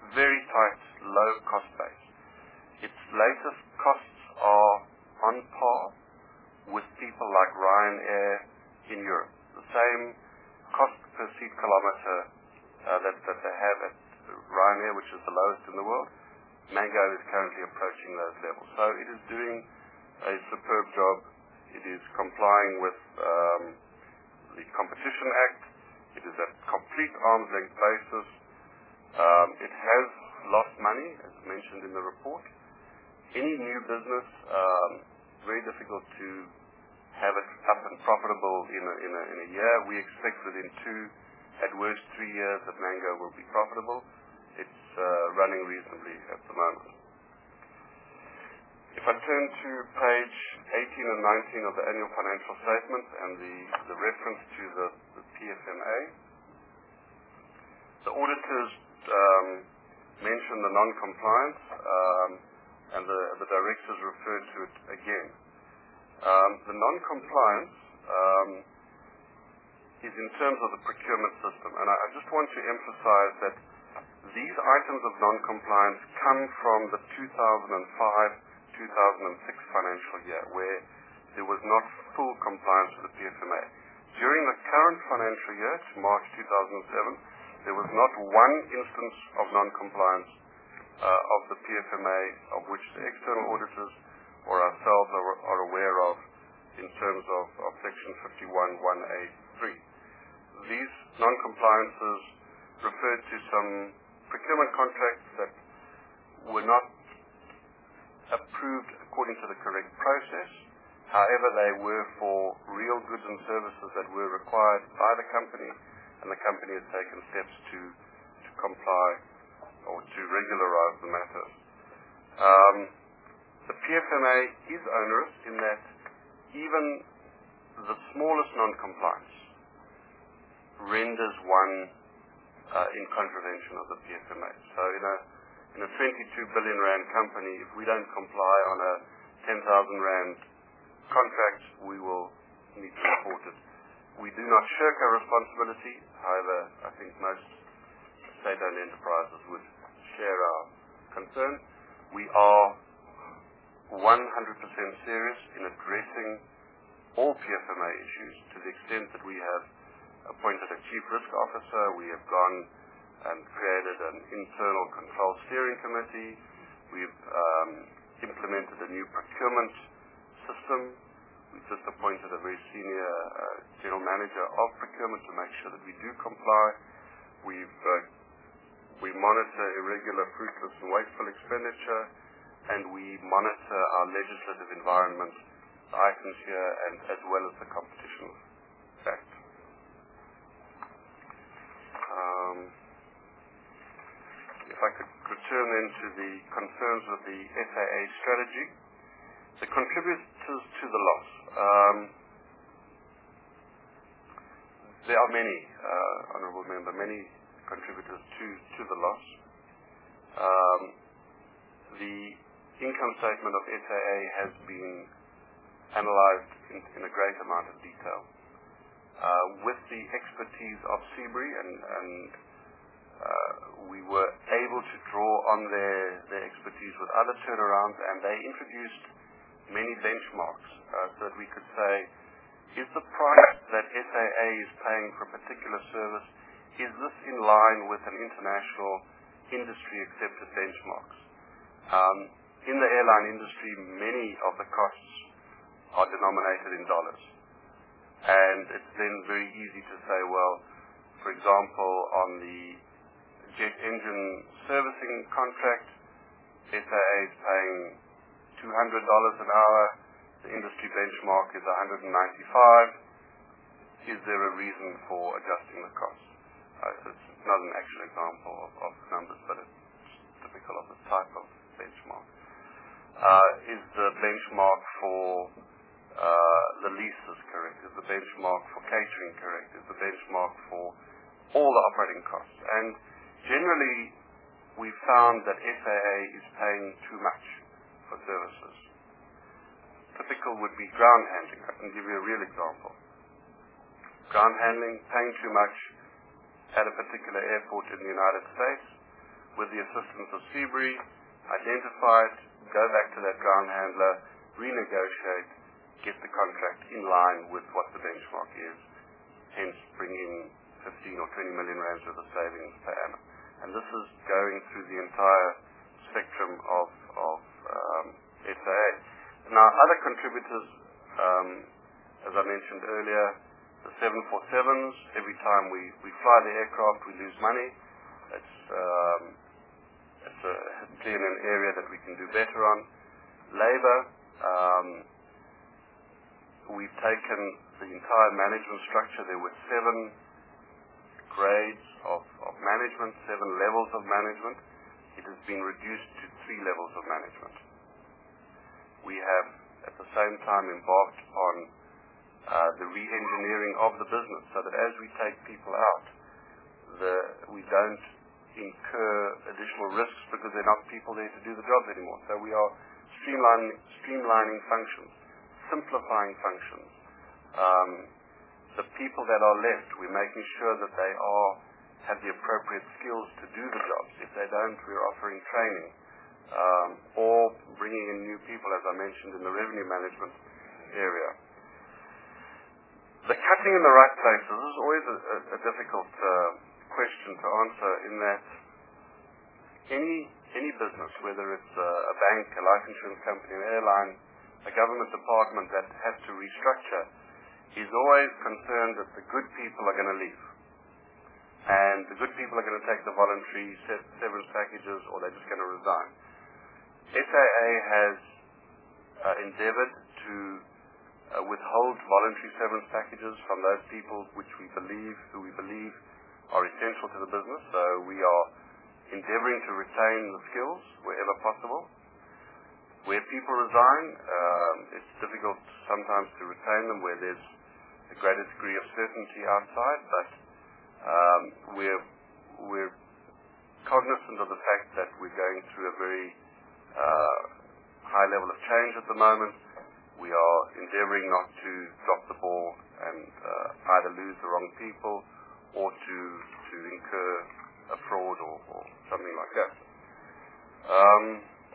very tight, low cost base. Its latest costs are on par with people like Ryanair in Europe. The same cost per seat kilometer uh, that, that they have at Ryanair, which is the lowest in the world, Mango is currently approaching those levels. So it is doing a superb job. It is complying with um, the Competition Act. It is at complete arm's length basis. Um, it has lost money, as mentioned in the report. Any new business, um, very difficult to have it up and profitable in a, in a, in a year. We expect within two, at worst three years, that Mango will be profitable. It's uh, running reasonably at the moment. If I turn to page eighteen and nineteen of the annual financial statement and the, the reference to the, the P F M A, the auditors um, mention the non-compliance, um, and the, the directors referred to it again. Um, the non-compliance um, is in terms of the procurement system, and I, I just want to emphasize that these items of non-compliance come from the two thousand five two thousand six financial year, where there was not full compliance with the P F M A. During the current financial year, to March two thousand seven, there was not one instance of non-compliance uh, of the P F M A of which the external auditors or ourselves are, are aware of in terms of, of Section fifty-one one A three. These non-compliances referred to some procurement contracts that were not approved according to the correct process. However, they were for real goods and services that were required by the company, and the company has taken steps to, to comply or to regularize the matter. Um, the P F M A is onerous in that even the smallest non-compliance renders one uh, in contravention of the P F M A. So in a in a twenty-two billion rand company, if we don't comply on a ten thousand rand contract, we will need to report it. We do not shirk our responsibility. However, I think most state-owned enterprises would share our concern. We are one hundred percent serious in addressing all P F M A issues, to the extent that we have appointed a chief risk officer. We have gone and created an internal control steering committee. We've um, implemented a new procurement system. We've just appointed a very senior uh, general manager of procurement to make sure that we do comply. We've uh, we monitor irregular, fruitless, and wasteful expenditure, and we monitor our legislative environment, the items here, and as well as the Competition Act. Um, if I could return then to the concerns of the S A A strategy, the contributors to the loss. Um, there are many, uh, Honourable Member, many contributors to, to the loss. Um, the income statement of S A A has been analysed in, in a great amount of detail. Uh, with the expertise of Seabury, and, and uh, we were able to draw on their, their expertise with other turnarounds, and they introduced many benchmarks uh, so that we could say, is the price that S A A is paying for a particular service, is this in line with an international industry-accepted benchmarks? Um, in the airline industry, many of the costs are denominated in dollars. And it's then very easy to say, well, for example, on the jet engine servicing contract, S A A is paying two hundred dollars an hour. The industry benchmark is one hundred ninety-five dollars. Is there a reason for adjusting the cost? Uh, it's not an actual example of, of numbers, but it's typical of the type of benchmark. Uh, is the benchmark for uh, the leases correct? Is the benchmark for catering correct? Is the benchmark for all the operating costs? And generally, we found that S A A is paying too much for services. Typical would be ground handling. I can give you a real example. Ground handling, paying too much at a particular airport in the United States, with the assistance of Seabury, identify it, go back to that ground handler, renegotiate, get the contract in line with what the benchmark is, hence bring in fifteen or twenty million rands worth of savings per annum. And this is going through the entire spectrum of, of um, S A A. Now, other contributors, um, as I mentioned earlier, the seven forty-sevens, every time we, we fly the aircraft, we lose money. It's, um, it's, a, it's clearly an area that we can do better on. Labour, um, we've taken the entire management structure. There were seven grades of, of management, seven levels of management. It has been reduced to three levels of management. We have, at the same time, embarked on uh, the re-engineering of the business so that as we take people out, the, we don't incur additional risks because there are not people there to do the job anymore. So we are streamlining, streamlining functions, simplifying functions. Um, the people that are left, we're making sure that they are have the appropriate skills to do the jobs. If they don't, we're offering training um, or bringing in new people, as I mentioned, in the revenue management area. The cutting in the right places is always a, a, a difficult uh, question to answer, in that any any business, whether it's a, a bank, a life insurance company, an airline, a government department that has to restructure, is always concerned that the good people are going to leave. And the good people are going to take the voluntary severance packages, or they're just going to resign. S A A has uh, endeavored to uh, withhold voluntary severance packages from those people which we believe, who we believe are essential to the business. So we are endeavoring to retain the skills wherever possible. Where people resign, um, it's difficult sometimes to retain them where there's a greater degree of certainty outside, but um, we're, we're cognizant of the fact that we're going through a very uh, high level of change at the moment. We are endeavoring not to drop the ball and uh, either lose the wrong people or to, to incur a fraud or, or something like that. Um,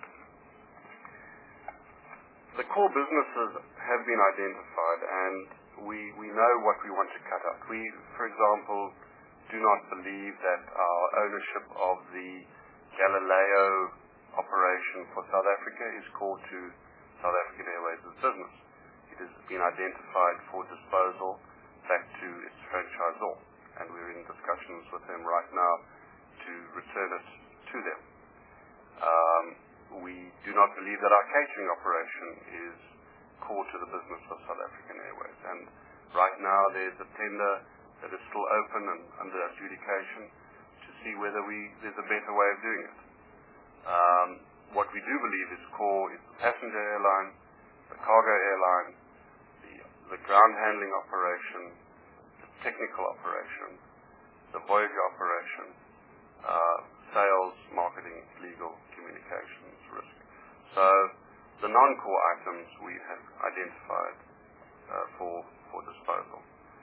the core businesses have been identified, and we, we know what we want to cut out. We, for example, do not believe that our ownership of the Galileo operation for South Africa is core to South African Airways' business. It has been identified for disposal back to its franchisor, and we're in discussions with them right now to return it to them. Um, we do not believe that our catering operation is core to the business of South African Airways, and right now there's a tender that is still open and under adjudication to see whether we there's a better way of doing it. Um, what we do believe is core is the passenger airline, the cargo airline, the, the ground handling operation, the technical operation, the Voyager operation, uh, sales, marketing, legal, communications, risk. So the non-core items we have identified uh, for, for disposal.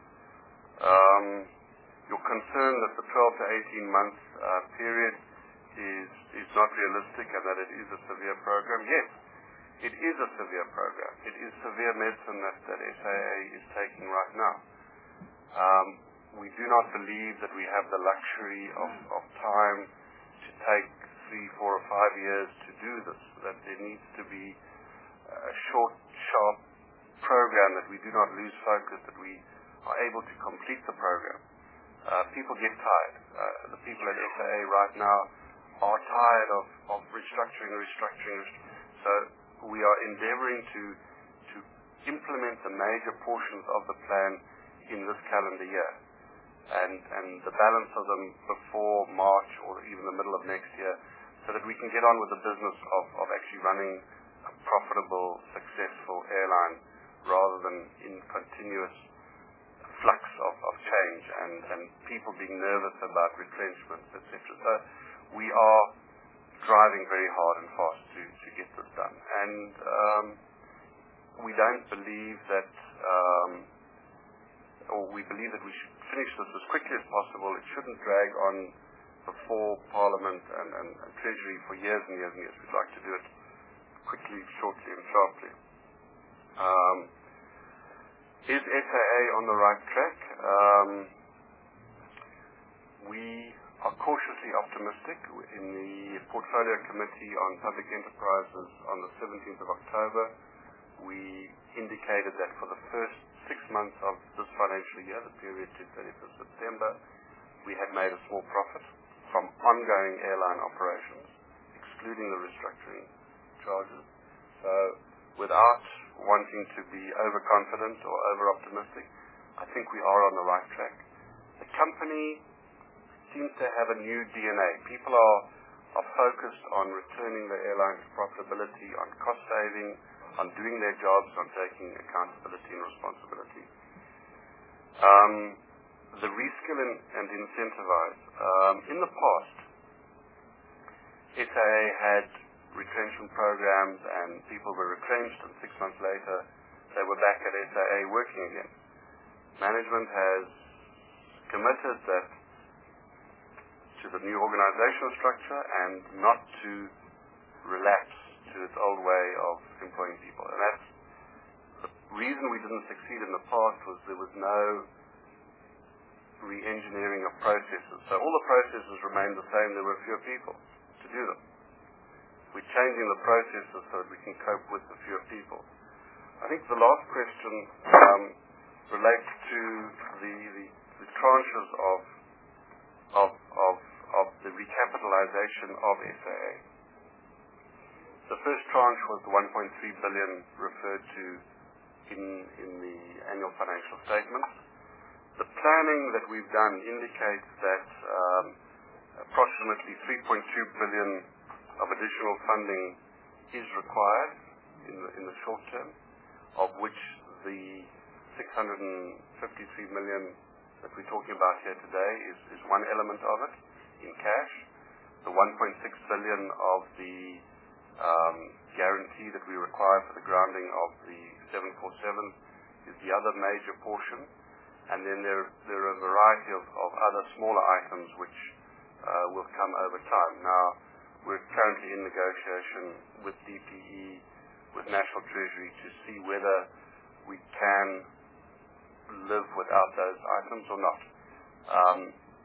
Um, your concern that the twelve to eighteen month uh, period is is not realistic and that it is a severe program. Yes, it is a severe program. It is severe medicine that, that S A A is taking right now. Um, we do not believe that we have the luxury of, of time to take three, four, or five years to do this. That there needs to be a short, sharp program, that we do not lose focus, that we are able to complete the program. Uh, people get tired. Uh, the people at S A A right now are tired of, of restructuring, restructuring. So we are endeavoring to to implement the major portions of the plan in this calendar year, and and the balance of them before March or even the middle of next year, so that we can get on with the business of, of actually running a profitable, successful airline rather than in continuous flux of, of change and, and people being nervous about retrenchments, et cetera. So we are driving very hard and fast to, to get this done. And um, we don't believe that, um, or we believe that we should finish this as quickly as possible. It shouldn't drag on before Parliament and, and, and Treasury for years and years and years. We'd like to do it quickly, shortly and sharply. Um, is S A A on the right track? Um, we are cautiously optimistic. In the Portfolio Committee on Public Enterprises on the seventeenth of October, we indicated that for the first six months of this financial year, the period to thirtieth of September, we had made a small profit from ongoing airline operations, excluding the restructuring charges. So without wanting to be overconfident or over-optimistic, I think we are on the right track. The company seems to have a new D N A. People are, are focused on returning the airline to profitability, on cost saving, on doing their jobs, on taking accountability and responsibility. Um, the reskill and, and incentivize. Um, in the past, S A A had retrenchment programs and people were retrenched, and six months later they were back at S A A working again. Management has committed that to the new organizational structure and not to relapse to its old way of employing people. And that's the reason we didn't succeed in the past, was there was no re-engineering of processes. So all the processes remained the same, there were fewer people to do them. We're changing the processes so that we can cope with the fewer people. I think the last question um, relates to the, the, the tranches of, of, of, of the recapitalization of S A A. The first tranche was the one point three billion referred to in, in the annual financial statements. The planning that we've done indicates that um, approximately three point two billion of additional funding is required in the, in the short term, of which the six hundred fifty-three million that we're talking about here today is, is one element of it in cash. The one point six billion of the um, guarantee that we require for the grounding of the seven forty-seven is the other major portion. And then there, there are a variety of, of other smaller items which uh, will come over time. Now, we're currently in negotiation with D P E, with National Treasury, to see whether we can live without those items or not. Um,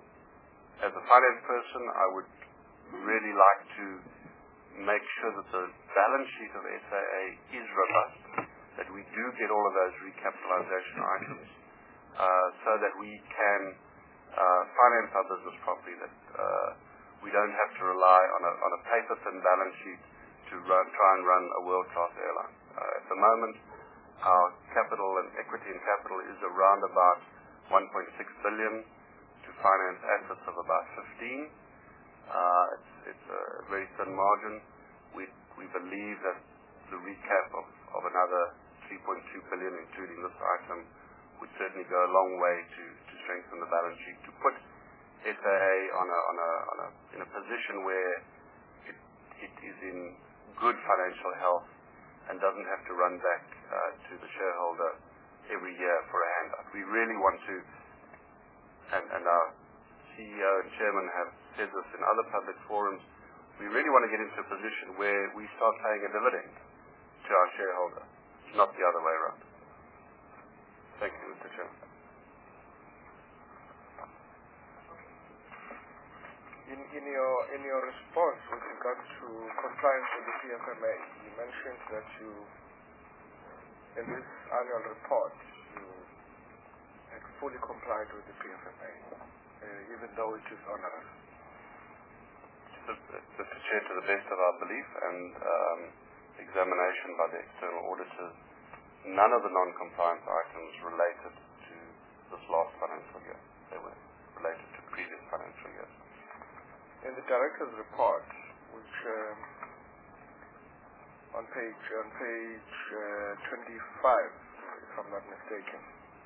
as a finance person, I would really like to make sure that the balance sheet of S A A is robust, that we do get all of those recapitalization items, uh, so that we can uh, finance our business properly, that uh, we don't have to rely on a, on a paper-thin balance sheet to run, try and run a world-class airline. Uh, at the moment, our capital and equity and capital is around about one point six billion to finance assets of about fifteen. Uh, it's, it's a very thin margin. We, we believe that the recap of, of another three point two billion, including this item, would certainly go a long way to, to strengthen the balance sheet, to put S A A on a, on a, on a, in a position where it, it is in good financial health and doesn't have to run back uh, to the shareholder every year for a handout. We really want to, and, and our C E O and Chairman have said this in other public forums, we really want to get into a position where we start paying a dividend to our shareholder, not the other way around. Thank you, Mister Chairman. In, in your in your response with regards to compliance with the P F M A, you mentioned that you, in this annual report, you had fully complied with the P F M A, uh, even though it is onerous. Mister Chair, to the best of our belief and um, examination by the external auditors, none of the non-compliance items related to this last financial year. They were related to previous financial years. In the director's report, which um, on page on page uh, twenty-five, if I'm not mistaken,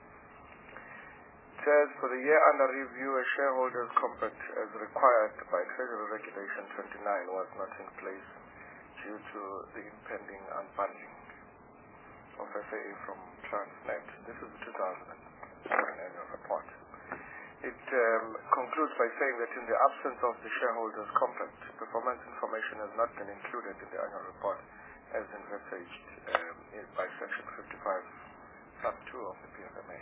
it says, for the year under review, a shareholder's compact as required by Treasury Regulation twenty-nine was not in place due to the impending unbundling of S A A from Transnet. This is the two thousand seven annual report. It um, concludes by saying that in the absence of the shareholders' contract, performance information has not been included in the annual report as envisaged um, by Section fifty-five, sub two of the P F M A.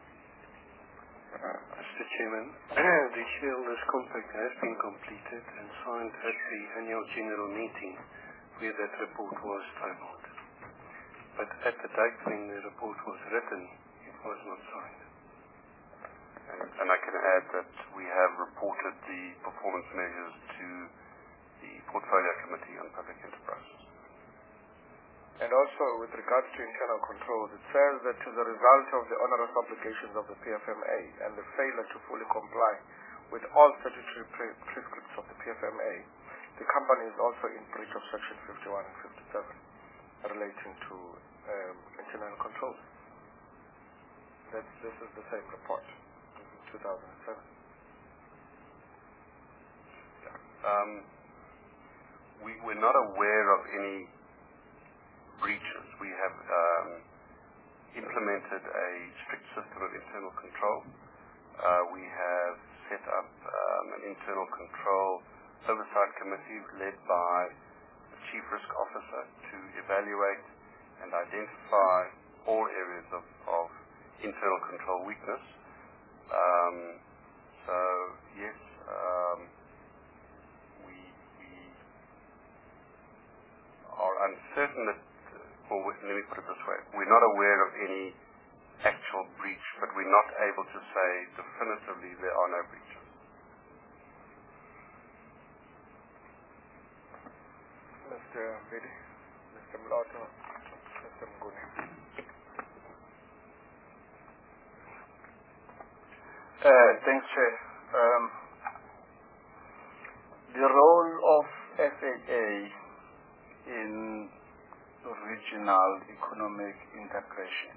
Uh, Mister Chairman, the shareholders' compact has been completed and signed at the annual general meeting where that report was tabled. But at the date when the report was written, it was not signed. And, and I can add that we have reported the performance measures to the Portfolio Committee on Public Enterprises. And also, with regards to internal controls, it says that as a result of the onerous obligations of the P F M A and the failure to fully comply with all statutory pre prescripts of the P F M A, the company is also in breach of Section fifty-one and fifty-seven relating to um, internal controls. That's, this is the same report, two thousand seven. Um, we, we're not aware of any breaches. We have um, implemented a strict system of internal control. Uh, we have set up um, an internal control oversight committee led by the Chief Risk Officer to evaluate and identify all areas of, of internal control weakness. Um, so, yes, um, we, we are uncertain that Well, let me put it this way. We're not aware of any actual breach, but we're not able to say definitively there are no breaches. Mister Mbidi, Mister Mloto, Mister Mguni. Uh, thanks, Chair. Um, the role of S A A in regional economic integration.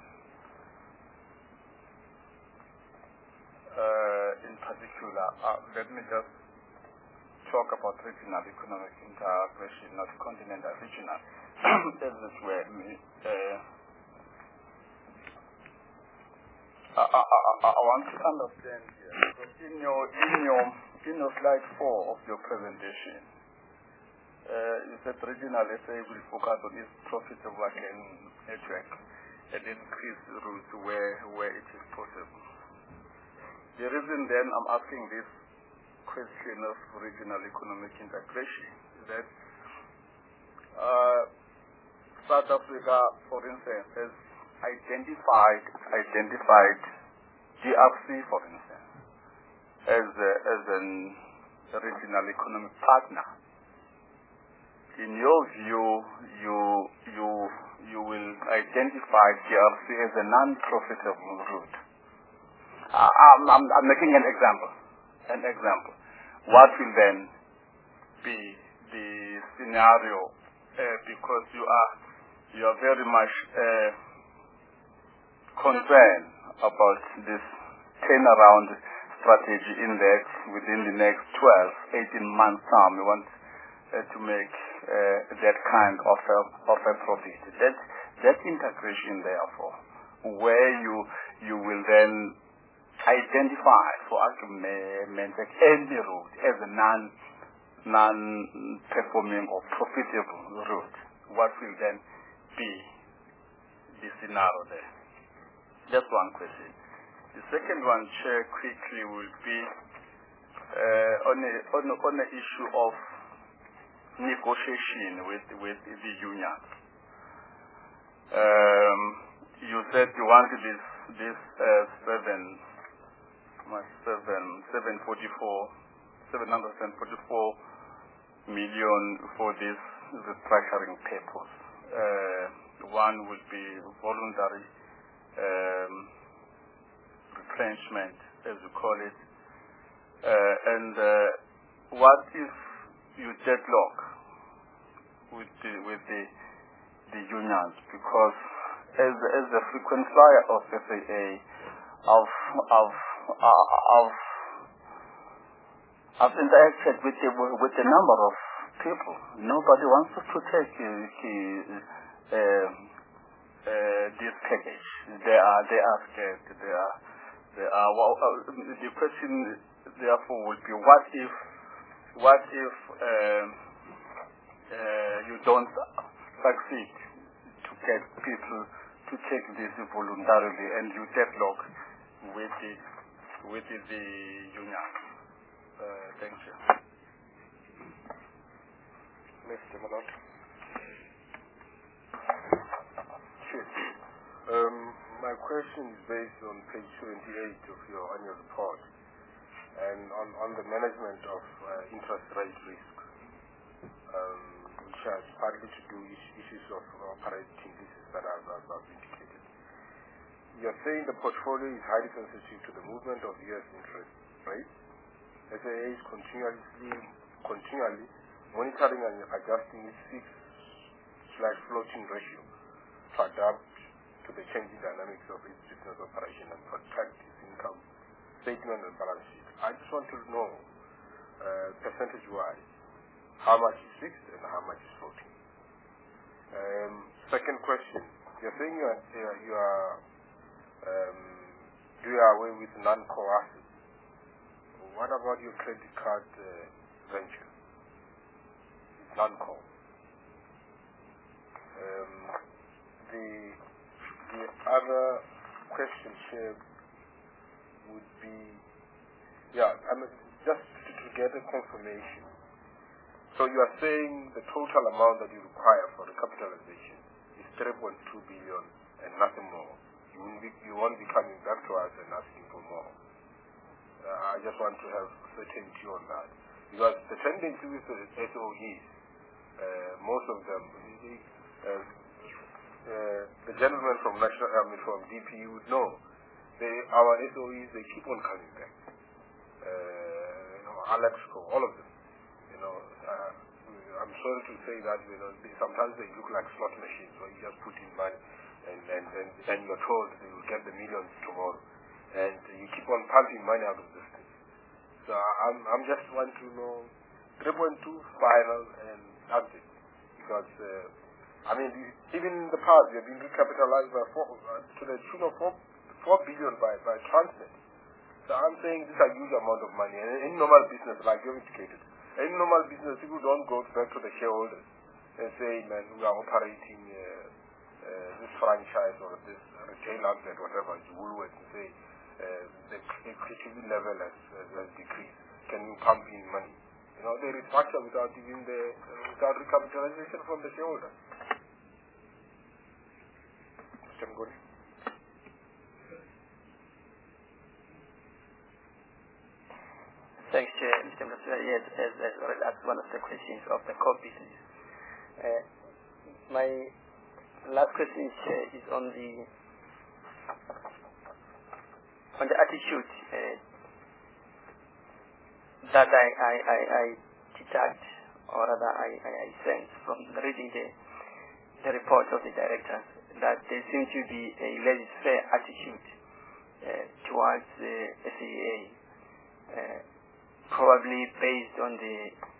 Uh, in particular, uh, let me just talk about regional economic integration, not continental, regional. As this were, uh, I, I, I, I want to understand here. In your in your in your slide four of your presentation, Uh, you said regional S A will focus on its profitable network and increase routes where, where it is possible. The reason then I'm asking this question of regional economic integration is that uh, South Africa, for instance, has identified identified D R C, for instance, as a, as an a regional economic partner. In your view, you you you will identify D R C as a non-profitable route. Uh, I'm, I'm, I'm making an example. An example. What will then be the scenario? Uh, because you are you are very much uh, concerned about this turnaround strategy in that within the next twelve, eighteen months time. We want uh, to make Uh, that kind of a, of a profit. That, that integration, therefore, where you you will then identify, for argument, like any route as a non non-performing or profitable route. What will then be the scenario there? That's one question. The second one, Chair, quickly will be uh, on a on a, on the issue of negotiation with with the union. Um, you said you wanted this this uh, seven, seven, seven forty four, seven hundred and forty four million for this restructuring purpose. Uh, one would be voluntary um, retrenchment, as we call it, uh, and uh, what if you deadlock with the with the the unions? Because as as a frequent flyer of S A A, I've I've I've I've interacted with a, with a number of people. Nobody wants to take uh, uh, uh, this package. They are they are scared. They are there are. Well, uh, the question, therefore, would be: what if, what if um, uh, you don't succeed to get people to take this voluntarily, and you deadlock with the with the, the union? Uh, thank you, Mister Malot. Sure. Um, my question is based on page twenty-eight of your annual report, and on, on the management of uh, interest rate risk, um, which has partly to do with issues of operating leases that I've, I've indicated. You're saying the portfolio is highly sensitive to the movement of U S interest rates. S A A is continuously, continually monitoring and adjusting its fixed slash floating ratio to adapt to the changing dynamics of its business operation and protect its income statement and balance sheet. I just want to know, uh, percentage-wise, how much is fixed and how much is floating. Um, second question, you're saying you are, you are um, doing away with non-core assets. What about your credit card uh, venture? It's non-core. Um, the the other question here would be, yeah, I mean, just to, to get a confirmation. So you are saying the total amount that you require for the capitalization is three point two billion and nothing more. You won't be, you won't be coming back to us and asking for more. Uh, I just want to have certainty on that. Because the tendency with the S O Es, uh, most of them, uh, uh, the gentleman from National Army, from D P would know, they, our S O Es, they keep on coming back. Uh, you know, Alexco, all of them. You know, uh, I'm sorry to say that, you know, they, sometimes they look like slot machines where you just put in money and, and, and, and you're told they will get the millions tomorrow. And you keep on pumping money out of this thing. So I'm, I'm just want to know three point two final and that's it. Because, uh, I mean, even in the past, we have been recapitalized by four, uh, to the tune of four, four billion by, by Transnet. So I'm saying this is a huge amount of money. And in normal business, like you've indicated, in normal business, people don't go back to the shareholders and say, man, we are operating uh, uh, this franchise or this retail outlet, whatever, it's Woolworths, and say, uh, the equity level has, has decreased. Can you pump in money? You know, they restructure without even the, uh, without recapitalization from the shareholders. Mister Ngoni? Thanks, Chair. Mister Mlasula, yes, as, as well as one of the questions of the core business. Uh, my last question, Chair, is on the on the attitude uh, that I, I, I, I detect, or rather I, I, I sense from reading the, the report of the directors, that there seems to be a laissez-faire attitude uh, towards the S A A, uh, probably based on the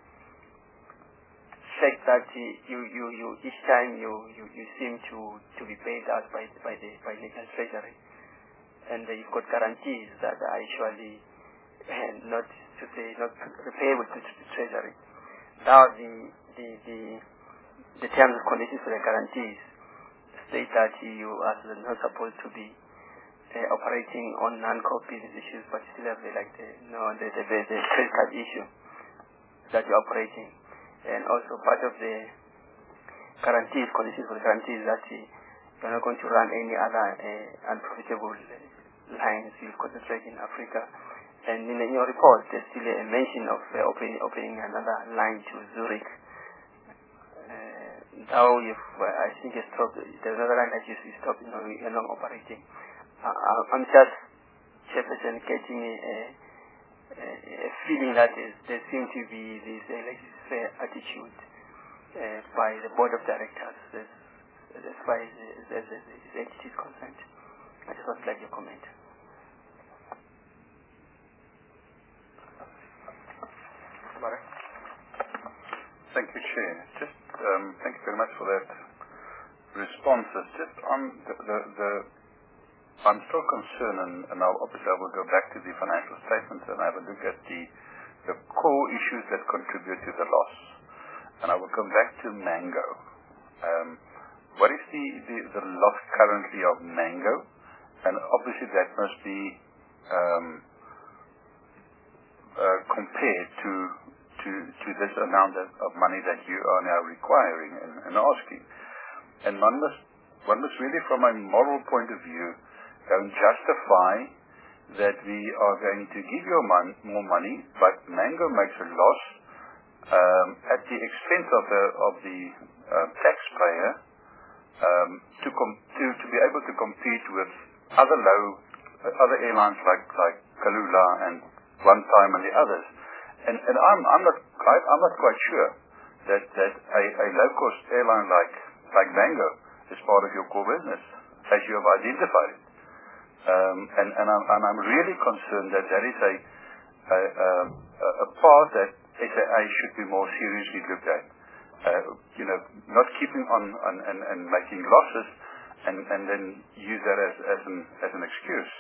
fact that uh, you, you, you each time you, you, you seem to, to be paid out by, by the by National Treasury, and uh, you've got guarantees that are actually uh, not to say not repayable to the Treasury. Now the the the, the terms and conditions for the guarantees state that you are not supposed to be uh, operating on non-core business issues, particularly like the you know the the, the, the credit card issue that you're operating, and also part of the guarantees conditions for the guarantees that uh, you're not going to run any other uh, unprofitable lines. You concentrate in Africa. And in, in your report, there's still a mention of uh, opening, opening another line to Zurich. Uh, now, you've, uh, I think you stopped, there's another line that you stopped, you know, you're not operating. Uh, I'm just, Chairperson, getting a, a, a feeling that is, there seems to be this uh, laissez-faire attitude uh, by the board of directors as, as far as the entity is concerned. I just would like your comment. Thank you, Chair. Just um, thank you very much for that response. Just on the, the, the I'm still concerned, and, and I'll, obviously I will go back to the financial statements and have a look at the, the core issues that contribute to the loss. And I will come back to Mango. Um, what is the, the, the loss currently of Mango? And obviously that must be um, uh, compared to, to to this amount of, of money that you are now requiring and, and asking. And one must, one must really, from a moral point of view, go and justify that we are going to give you mon- more money, but Mango makes a loss um, at the expense of the of the uh, taxpayer um, to, com- to to be able to compete with other low uh, other airlines like like Kalula and One Time and the others. And and I'm I'm not I, I'm not quite sure that that a, a low cost airline like like Mango is part of your core business, as you have identified it. Um, and, and, I'm, and I'm really concerned that that is a, a, a, a part that S A A should be more seriously looked at. Uh, you know, not keeping on, on and, and making losses and, and then use that as, as, an, as an excuse.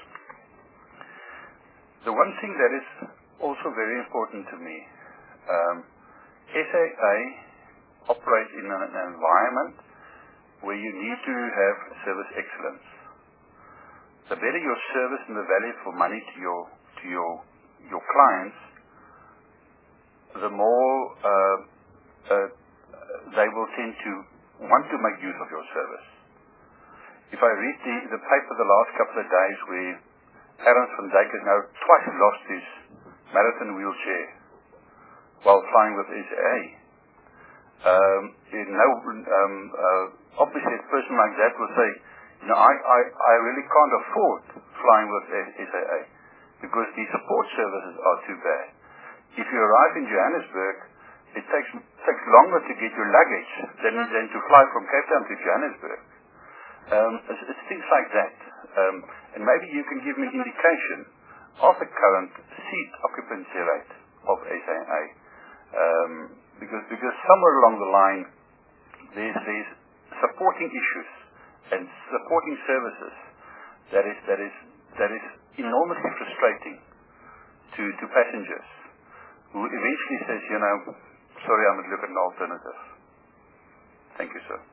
The one thing that is also very important to me, um, S A A operates in an, an environment where you need to have service excellence. The better your service and the value for money to your to your your clients, the more uh, uh, they will tend to want to make use of your service. If I read the, the paper the last couple of days where Aaron van Dijk has now twice lost his marathon wheelchair while flying with S A A. Um, you know, um, uh, obviously a person like that will say, you know, I, I, I really can't afford flying with S A A because the support services are too bad. If you arrive in Johannesburg, it takes takes longer to get your luggage than, than to fly from Cape Town to Johannesburg. Um, it's, it's things like that. Um, and maybe you can give me an indication of the current seat occupancy rate of S A A. Um, because, because somewhere along the line, there's, there's supporting issues and supporting services that is that is that is enormously frustrating to, to passengers who eventually says, you know, sorry, I'm going to look at an alternative. Thank you, sir.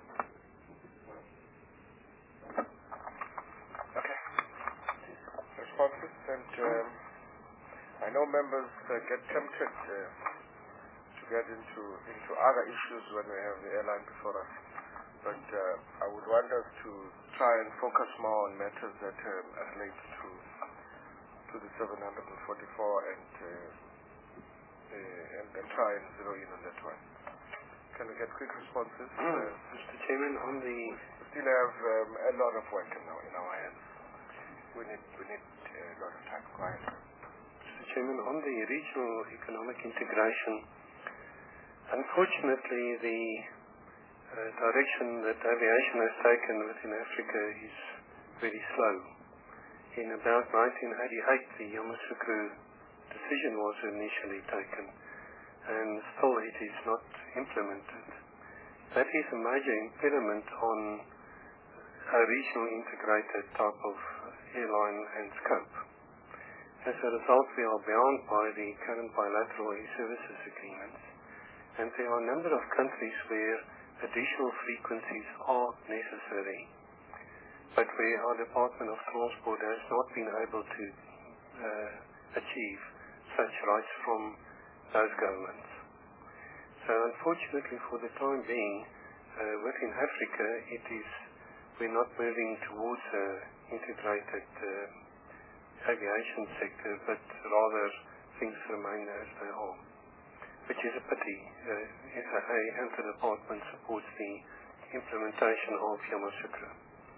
Okay. Responses, and um, I know members uh, get tempted uh, to get into into other issues when we have the airline before us. But uh, I would want us to try and focus more on matters that um, are related to to the seven forty-four and, uh, uh, and and try and zero in on that one. Can we get quick responses? Mm. Uh, Mister Chairman, on the we still have um, a lot of work in our, in our hands. We need we need a lot of time. Quiet. Mister Chairman, on the regional economic integration, unfortunately, the Uh, direction that aviation has taken within Africa is very slow. In about nineteen eighty-eight, the Yamoussoukro decision was initially taken, and still it is not implemented. That is a major impediment on a regional integrated type of airline and scope. As a result, we are bound by the current bilateral services agreements, and there are a number of countries where additional frequencies are necessary, but where our Department of Transport has not been able to uh, achieve such rights from those governments. So unfortunately for the time being, uh, within Africa, it is, we're not moving towards an integrated uh, aviation sector, but rather things remain as they are, which is a pity. Uh, S A A and the department supports the implementation of Yamoussoukro.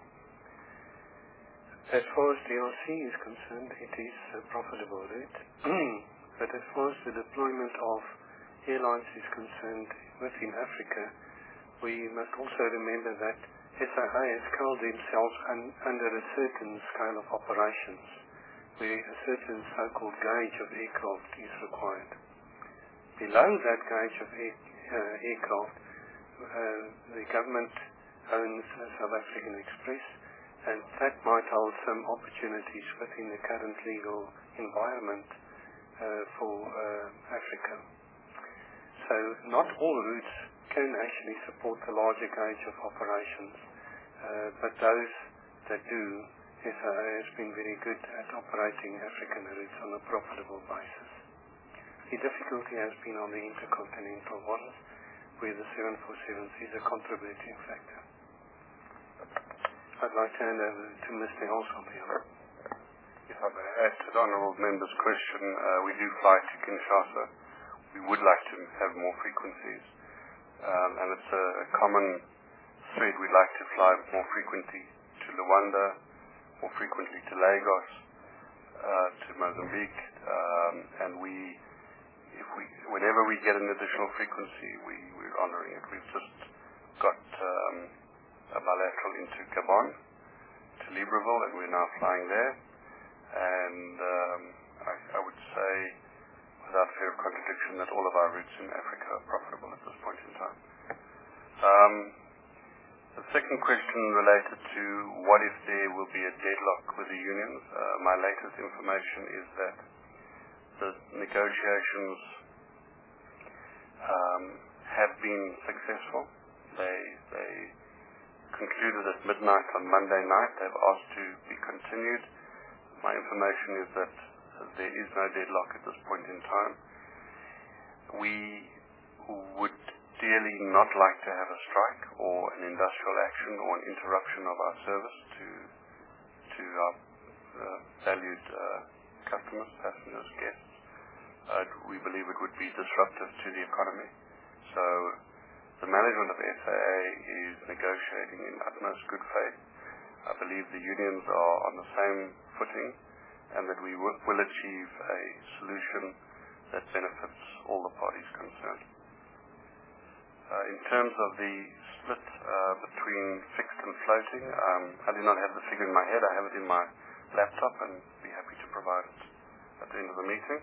As far as D R C is concerned, it is a profitable route, but as far as the deployment of airlines is concerned within Africa, we must also remember that S A A has culled themselves un under a certain scale of operations, where a certain so-called gauge of aircraft is required. Below that gauge of air, uh, aircraft, uh, the government owns uh, South African Express, and that might hold some opportunities within the current legal environment uh, for uh, Africa. So not all routes can actually support the larger gauge of operations, uh, but those that do, S I A has been very good at operating African routes on a profitable basis. The difficulty has been on the intercontinental ones, where the seven forty-sevens is a contributing factor. I'd like to hand over to Mister Olsonbiel. If I may add to the Honourable Member's question, uh, we do fly to Kinshasa. We would like to have more frequencies, um, and it's a, a common thread. We'd like to fly more frequently to Luanda, more frequently to Lagos, uh, to Mozambique, um, and we, if we, whenever we get an additional frequency, we, we're honouring it. We've just got um, a bilateral into Gabon, to Libreville, and we're now flying there. And um, I, I would say, without fear of contradiction, that all of our routes in Africa are profitable at this point in time. Um, the second question related to what if there will be a deadlock with the unions. Uh, my latest information is that the negotiations um, have been successful. They, they concluded at midnight on Monday night. They've asked to be continued. My information is that there is no deadlock at this point in time. We would dearly not like to have a strike or an industrial action or an interruption of our service to to our uh, valued uh, customers, passengers, guests. Uh, we believe it would be disruptive to the economy. So the management of S A A is negotiating in utmost good faith. I believe the unions are on the same footing, and that we will, will achieve a solution that benefits all the parties concerned. Uh, in terms of the split uh, between fixed and floating, um, I do not have the figure in my head. I have it in my laptop and be happy to provide it at the end of the meeting.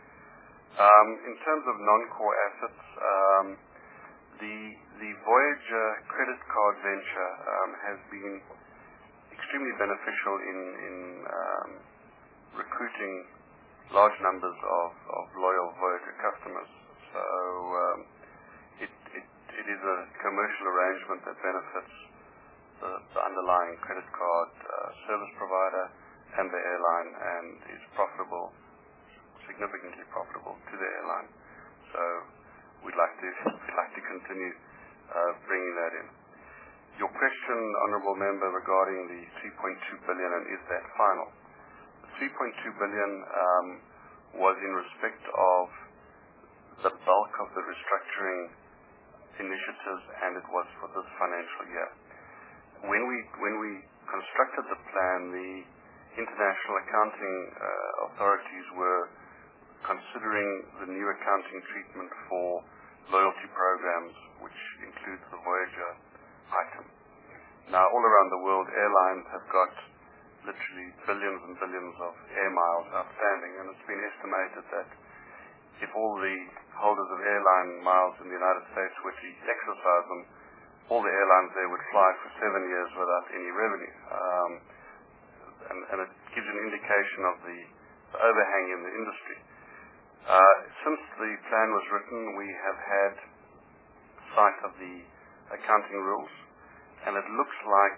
Um, in terms of non-core assets, um, the, the Voyager credit card venture um, has been extremely beneficial in, in um, recruiting large numbers of, of loyal Voyager customers. So um, it, it, it is a commercial arrangement that benefits the, the underlying credit card uh, service provider and the airline, and is profitable, significantly profitable to the airline. So we'd like to we'd like to continue uh, bringing that in. Your question, Honourable Member, regarding the three point two billion and is that final? The three point two billion um, was in respect of the bulk of the restructuring initiatives, and it was for this financial year. When we when we constructed the plan, the international accounting uh, authorities were considering the new accounting treatment for loyalty programs, which includes the Voyager item. Now, all around the world, airlines have got literally billions and billions of air miles outstanding, and it's been estimated that if all the holders of airline miles in the United States were to exercise them, all the airlines there would fly for seven years without any revenue. Um, and, and it gives an indication of the, the overhang in the industry. Uh, since the plan was written, we have had sight of the accounting rules, and it looks like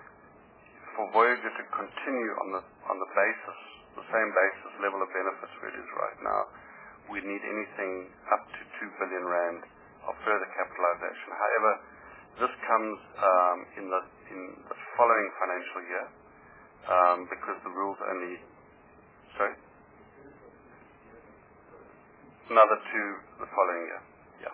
for Voyager to continue on the on the basis, the same basis level of benefits where it is right now, we need anything up to two billion rand of further capitalization. However, this comes um, in the in the following financial year um, because the rules only sorry another two the following year. Yeah,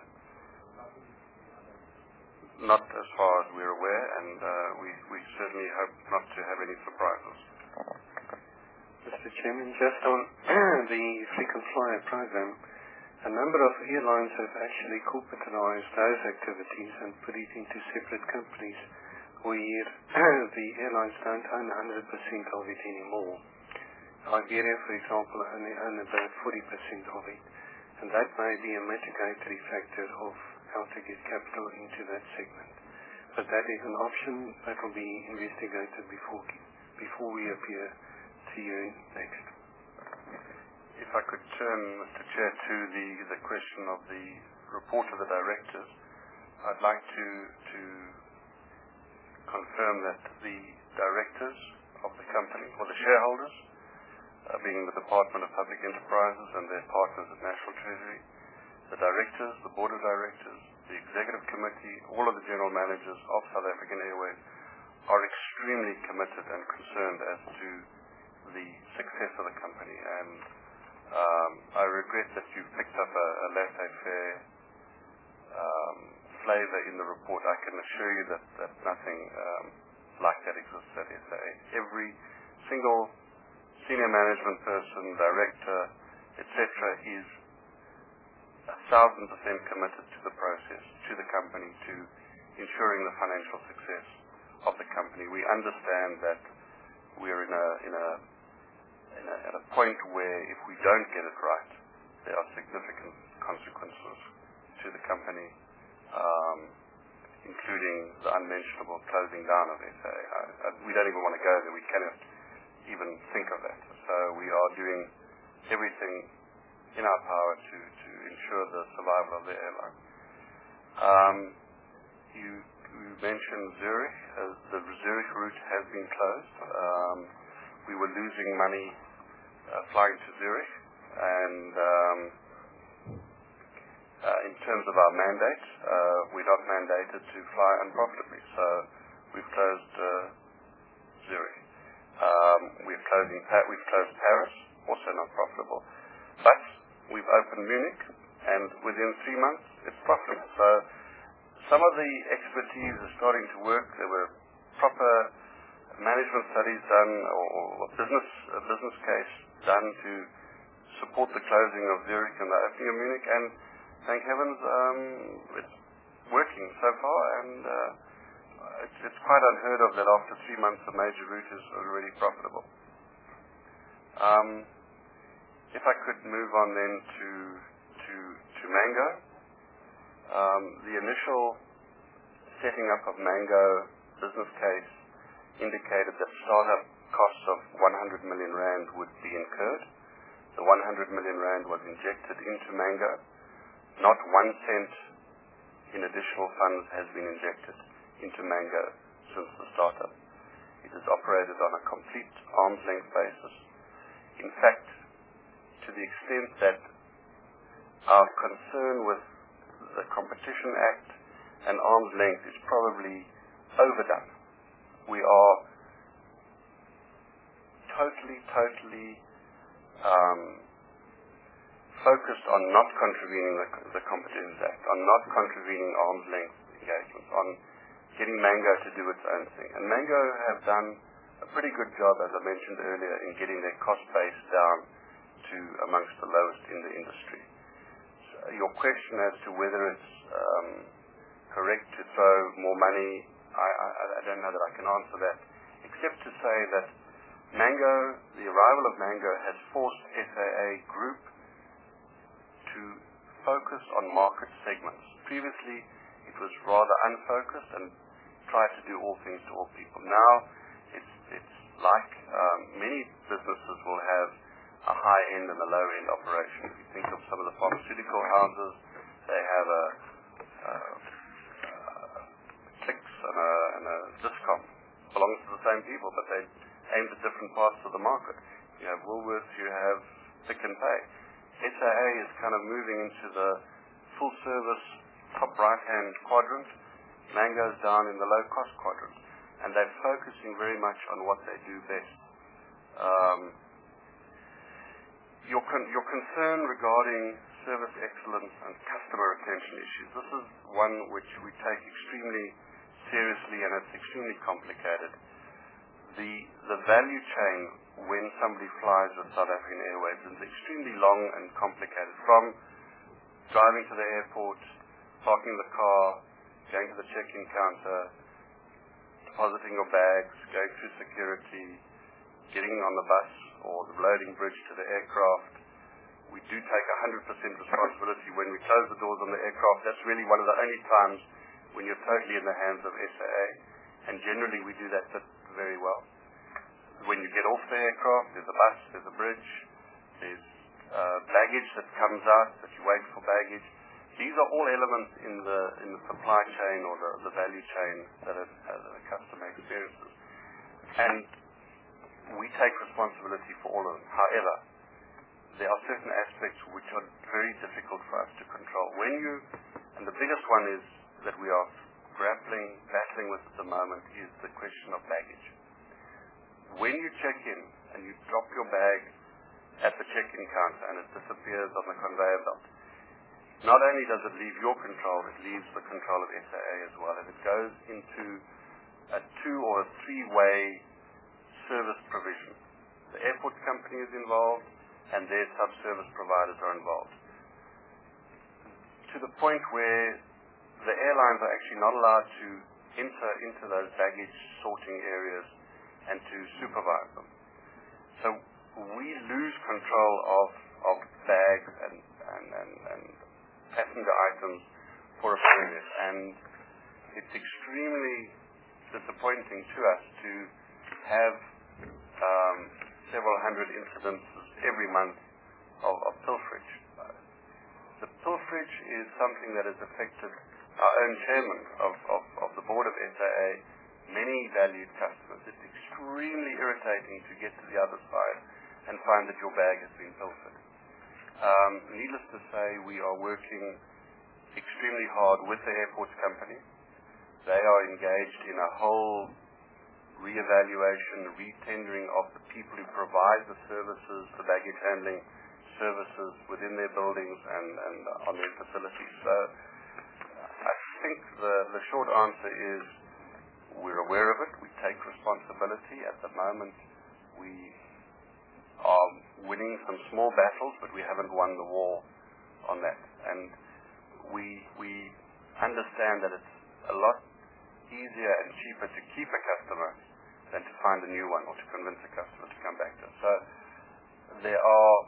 not as far as we're aware, and uh, we we certainly hope not to have any surprises. Mister Chairman, just on the frequent flyer program, a number of airlines have actually corporatized those activities and put it into separate companies where the airlines don't own one hundred percent of it anymore. Iberia, for example, only own about forty percent of it, and that may be a mitigatory factor of how to get capital into that segment. but that is an option that will be investigated before before we appear to you next. If I could turn, Mister Chair, to the, the question of the report of the directors, I'd like to to confirm that the directors of the company, or the shareholders, uh, being the Department of Public Enterprises and their partners at National Treasury, the directors, the board of directors, the executive committee, all of the general managers of South African Airways are extremely committed and concerned as to the success of the company. And um, I regret that you've picked up a, a laissez-faire um, flavor in the report. I can assure you that, that nothing um, like that exists at S A A. Every single senior management person, director, et cetera, is a thousand percent committed to the process, to the company, to ensuring the financial success of the company. We understand that we're in a in a, in a at a point where if we don't get it right, there are significant consequences to the company, um, including the unmentionable closing down of S A A. I, I, we don't even want to go there. We cannot even think of that. So we are doing everything in our power to, to ensure the survival of the airline. Um, you, you mentioned Zurich. Uh, the Zurich route has been closed. Um, we were losing money uh, flying to Zurich, and um, uh, in terms of our mandate, uh, we're not mandated to fly unprofitably, so we've closed uh, Zurich. Um, we're closing. Pa- we've closed Paris, also not profitable, but we've opened Munich, and within three months, it's profitable. So some of the expertise is starting to work. There were proper management studies done, or, or a business a business case done to support the closing of Zurich and the opening of Munich, and thank heavens, um, it's working so far, and uh, it's, it's quite unheard of that after three months a major route is already profitable. Um, If I could move on then to to to Mango, um, the initial setting up of Mango business case indicated that startup costs of one hundred million rand would be incurred. The one hundred million rand was injected into Mango. Not one cent in additional funds has been injected into Mango since the startup. It is operated on a complete arm's length basis. In fact, to the extent that our concern with the Competition Act and arm's length is probably overdone. We are totally, totally um, focused on not contravening the, the Competition Act, on not contravening arm's length engagements, on getting Mango to do its own thing. And Mango have done a pretty good job, as I mentioned earlier, in getting their cost base down to amongst the lowest in the industry. So your question as to whether it's um, correct to throw more money, I, I, I don't know that I can answer that, except to say that Mango, the arrival of Mango has forced S A A Group to focus on market segments. Previously, it was rather unfocused and tried to do all things to all people. Now, it's, it's like um, many businesses will have a high-end and a low-end operation. If you think of some of the pharmaceutical houses, they have a, a, a Clicks and a, and a Discom. Belongs to the same people, but they aim at different parts of the market. You have Woolworths, you have Pick n Pay. S A A is kind of moving into the full-service top right-hand quadrant. Mango's down in the low-cost quadrant. And they're focusing very much on what they do best. Um, Your, con- your concern regarding service excellence and customer retention issues, this is one which we take extremely seriously, and it's extremely complicated. The, the value chain when somebody flies with South African Airways is extremely long and complicated. From driving to the airport, parking the car, going to the check-in counter, depositing your bags, going through security, getting on the bus or the loading bridge to the aircraft. We do take one hundred percent responsibility when we close the doors on the aircraft. That's really one of the only times when you're totally in the hands of S A A, and generally we do that very well. When you get off the aircraft, there's a bus, there's a bridge, there's uh, baggage that comes out, that you wait for baggage. These are all elements in the in the supply chain or the, the value chain that a, a customer experiences. And we take responsibility for all of them. However, there are certain aspects which are very difficult for us to control. When you, and the biggest one is that we are grappling, battling with at the moment is the question of baggage. When you check in and you drop your bag at the check-in counter and it disappears on the conveyor belt, not only does it leave your control, it leaves the control of S A A as well, and it goes into a two or a three-way service provision. The airport company is involved, and their sub-service providers are involved, to the point where the airlines are actually not allowed to enter into those baggage sorting areas and to supervise them. So we lose control of, of bags and, and, and, and passenger items for a period, and it's extremely disappointing to us to have um, several hundred incidents every month of, of pilferage. Uh, the pilferage is something that has affected our own chairman of, of, of the board of S A A, many valued customers. It's extremely irritating to get to the other side and find that your bag has been pilfered. Um, needless to say, we are working extremely hard with the airports company. They are engaged in a whole re-evaluation, re-tendering of the people who provide the services, the baggage handling services within their buildings and, and on their facilities. So I think the, the short answer is we're aware of it. We take responsibility. At the moment, we are winning some small battles, but we haven't won the war on that. And we we understand that it's a lot easier and cheaper to keep a customer than to find a new one or to convince a customer to come back to us. So there are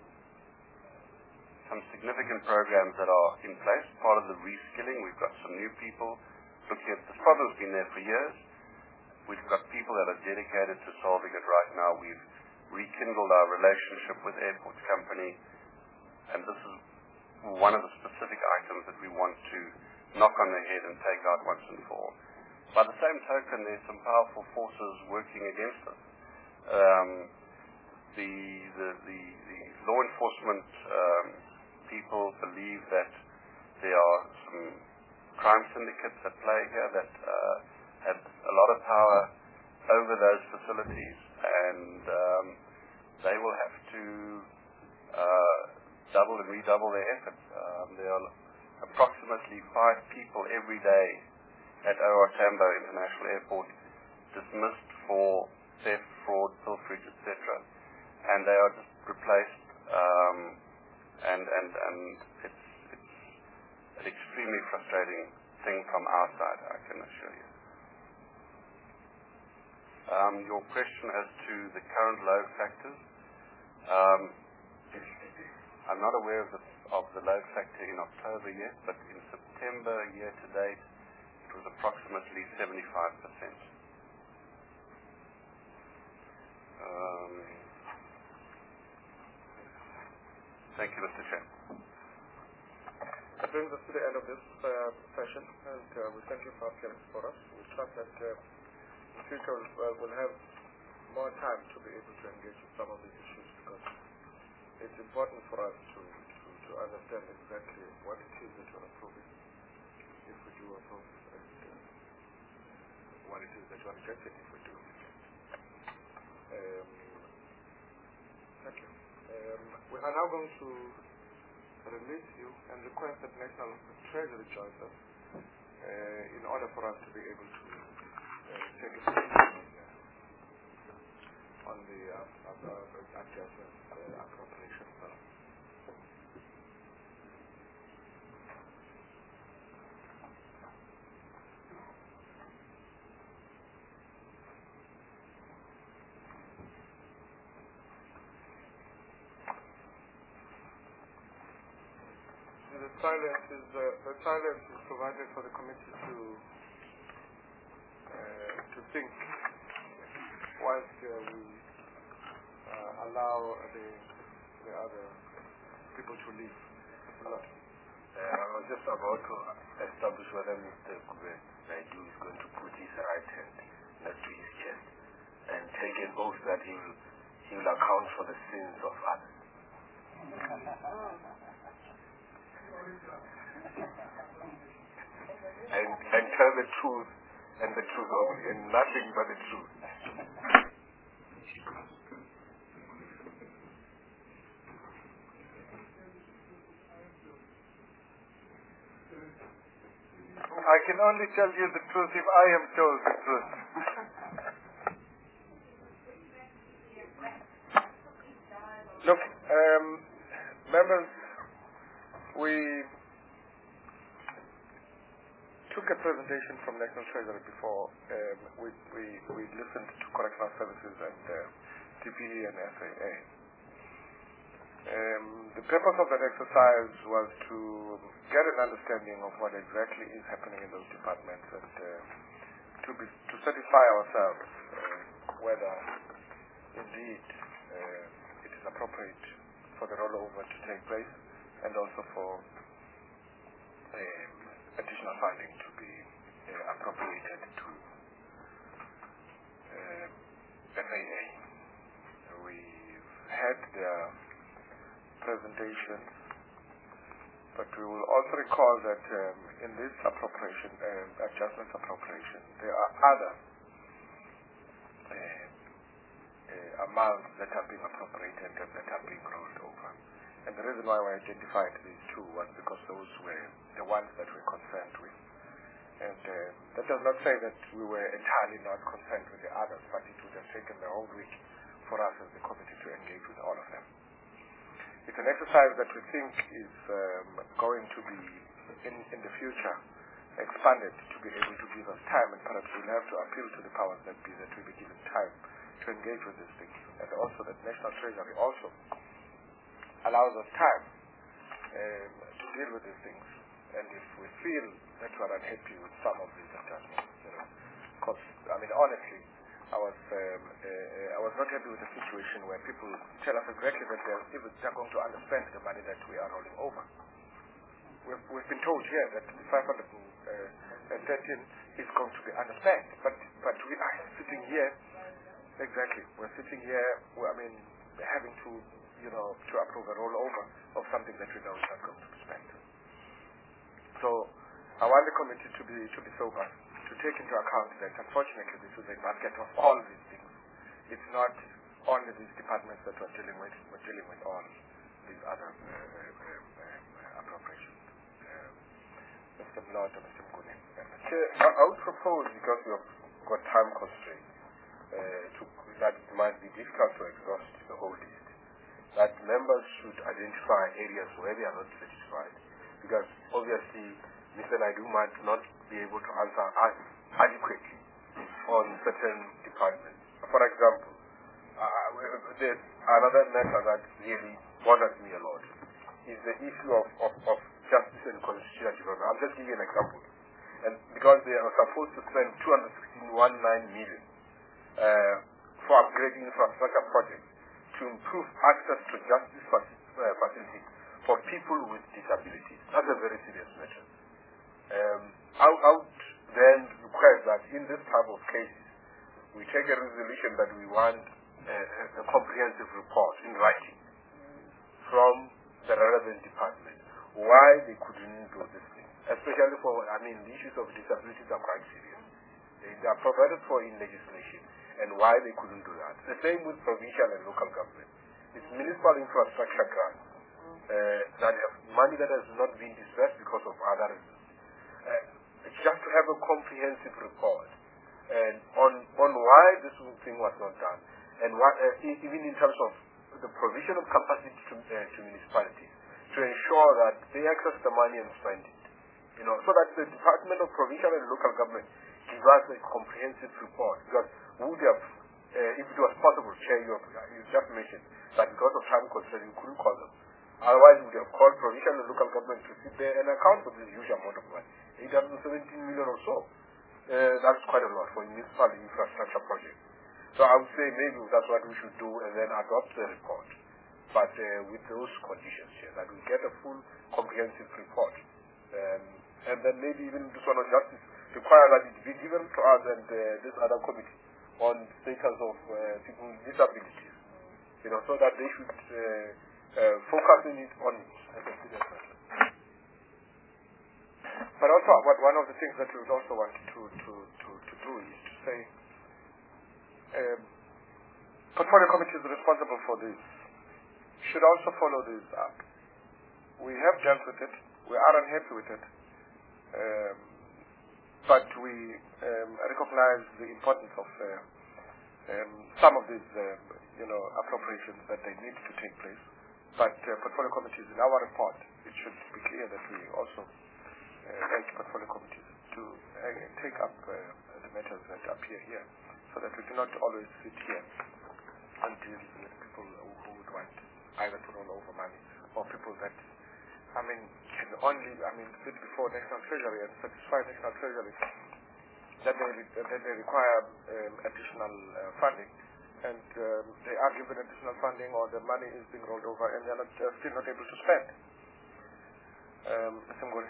some significant programs that are in place. Part of the reskilling, we've got some new people looking at this problem's been there for years. We've got people that are dedicated to solving it right now. We've rekindled our relationship with Airports Company, and this is one of the specific items that we want to knock on the head and take out once and for all. By the same token, there's some powerful forces working against us. Um, the, the, the, the law enforcement um, people believe that there are some crime syndicates at play here that uh, have a lot of power over those facilities, and um, they will have to uh, double and redouble their efforts. Um, there are approximately five people every day at O R Tambo International Airport dismissed for theft, fraud, pilferage, et cetera, and they are just replaced. Um, and and and it's it's an extremely frustrating thing from our side, I can assure you. Um, your question as to the current load factors, um, I'm not aware of the, of the load factor in October yet, but in September year to date, it was approximately seventy-five percent. Um, thank you, Mister Chair. That brings us to the end of this uh, session, and uh, we thank you for appearing for us. We trust that uh, in future uh, we'll have more time to be able to engage with some of these issues, because it's important for us to, to, to understand exactly what it is that you're approving, if we do approve, and uh, what it is that you're rejecting if we do. Um, thank you. Um, we are now going to release you and request that National Treasury joins us uh, in order for us to be able to uh, take a position on the uh, uh, uh, adjustment uh, appropriation. silence is uh, the silence is provided for the committee to uh, to think whilst uh, we uh, allow the the other people to leave. Hello. Uh, I was just about to establish whether Mister Kuben Naidu is going to put his right hand next to his chest and take an oath that he will, he will account for the sins of others. and, and tell the truth and the truth only, and nothing but the truth. I can only tell you the truth if I am told the truth. Look, um, members, we took a presentation from National Treasury before. Um, we, we, we listened to Correctional Services and uh, T P E and S A A. Um, the purpose of that exercise was to get an understanding of what exactly is happening in those departments and uh, to, be, to satisfy ourselves uh, whether indeed uh, it is appropriate for the rollover to take place and also for um, additional funding to be uh, appropriated to uh, F A A. We've had their presentations, but we will also recall that um, in this appropriation, uh, adjustments appropriation, there are other uh, uh, amounts that are being appropriated and that are being rolled over. And the reason why we identified these two was because those were the ones that we're concerned with. And uh, that does not say that we were entirely not concerned with the others, but it would have taken the whole week for us as the committee to engage with all of them. It's an exercise that we think is um, going to be, in, in the future, expanded to be able to give us time, and perhaps we'll have to appeal to the powers that be that we be given time to engage with these things, and also that National Treasury also allows us time um, to deal with these things. And if we feel that we are unhappy with some of these adjustments, you know, because, I mean, honestly, I was um, uh, I was not happy with the situation where people tell us exactly that they're, even, they're going to underspend the money that we are rolling over. We've, we've been told here that the five hundred thirteen is going to be underspent, but but we are sitting here, exactly, we're sitting here, I mean, having to, you know, to approve a rollover of something that we know is not going to be spent. So I want the committee to be to be sober, to take into account that unfortunately this is a basket of all these things. It's not only these departments that we're dealing with, we're dealing with all these other uh, uh, uh, appropriations. Uh, Mister Blood and Mister Mgune. I, I would propose, because we have got time constraints, uh, to, that it might be difficult to exhaust the whole list, that members should identify areas where they are not satisfied, because obviously Mister Naidu might not be able to answer us adequately on certain departments. For example, uh, there's another matter that really bothers me a lot is the issue of, of, of justice and constitutional development. I'll just give you an example. And because they are supposed to spend two hundred sixteen point one nine million uh, for upgrading infrastructure projects to improve access to justice facilities for people with disabilities. That's a very serious matter. Um, I, I would then request that in this type of cases, we take a resolution that we want a, a, a comprehensive report in writing from the relevant department why they couldn't do this thing. Especially for, I mean, the issues of disabilities are quite serious. They, they are provided for in legislation, and why they couldn't do that. The same with provincial and local government. It's municipal infrastructure grants uh, that have money that has not been disbursed because of other reasons. Uh, it's just to have a comprehensive report and on on why this thing was not done, and what, uh, even in terms of the provision of capacity to, uh, to municipalities to ensure that they access the money and spend it, you know, so that the Department of Provincial and Local Government give us a comprehensive report. Because we would have, uh, if it was possible, Chair, you, have, you just mentioned that because of time constraint you couldn't call them. Otherwise, we would have called provincial and local government to sit there and account for this huge amount of money. eight hundred seventeen million or so. Uh, that's quite a lot for a municipal infrastructure project. So I would say maybe that's what we should do and then adopt the report. But uh, with those conditions here, that we get a full comprehensive report. Um, and then maybe even this one on justice require that it be given to us and uh, this other committee on status of uh, people with disabilities. You know, so that they should uh, uh, focus on it on it. But also, what, one of the things that we would also want to, to, to, to do is to say, um, portfolio committees responsible for this should also follow this up. We have dealt with it. We are unhappy with it. Um, but we um, recognize the importance of uh, um, some of these, uh, you know, appropriations that they need to take place. But uh, portfolio committees, in our report, it should be clear that we also uh, urge portfolio committees to uh, take up uh, the matters that appear here, so that we do not always sit here and deal with people who, who would want either to roll over money or people that, I mean, can only, I mean, sit before National Treasury and satisfy National Treasury that they, that they require um, additional uh, funding, and um, they are given additional funding or the money is being rolled over and they are not, uh, still not able to spend. Um, Mister Mgoli.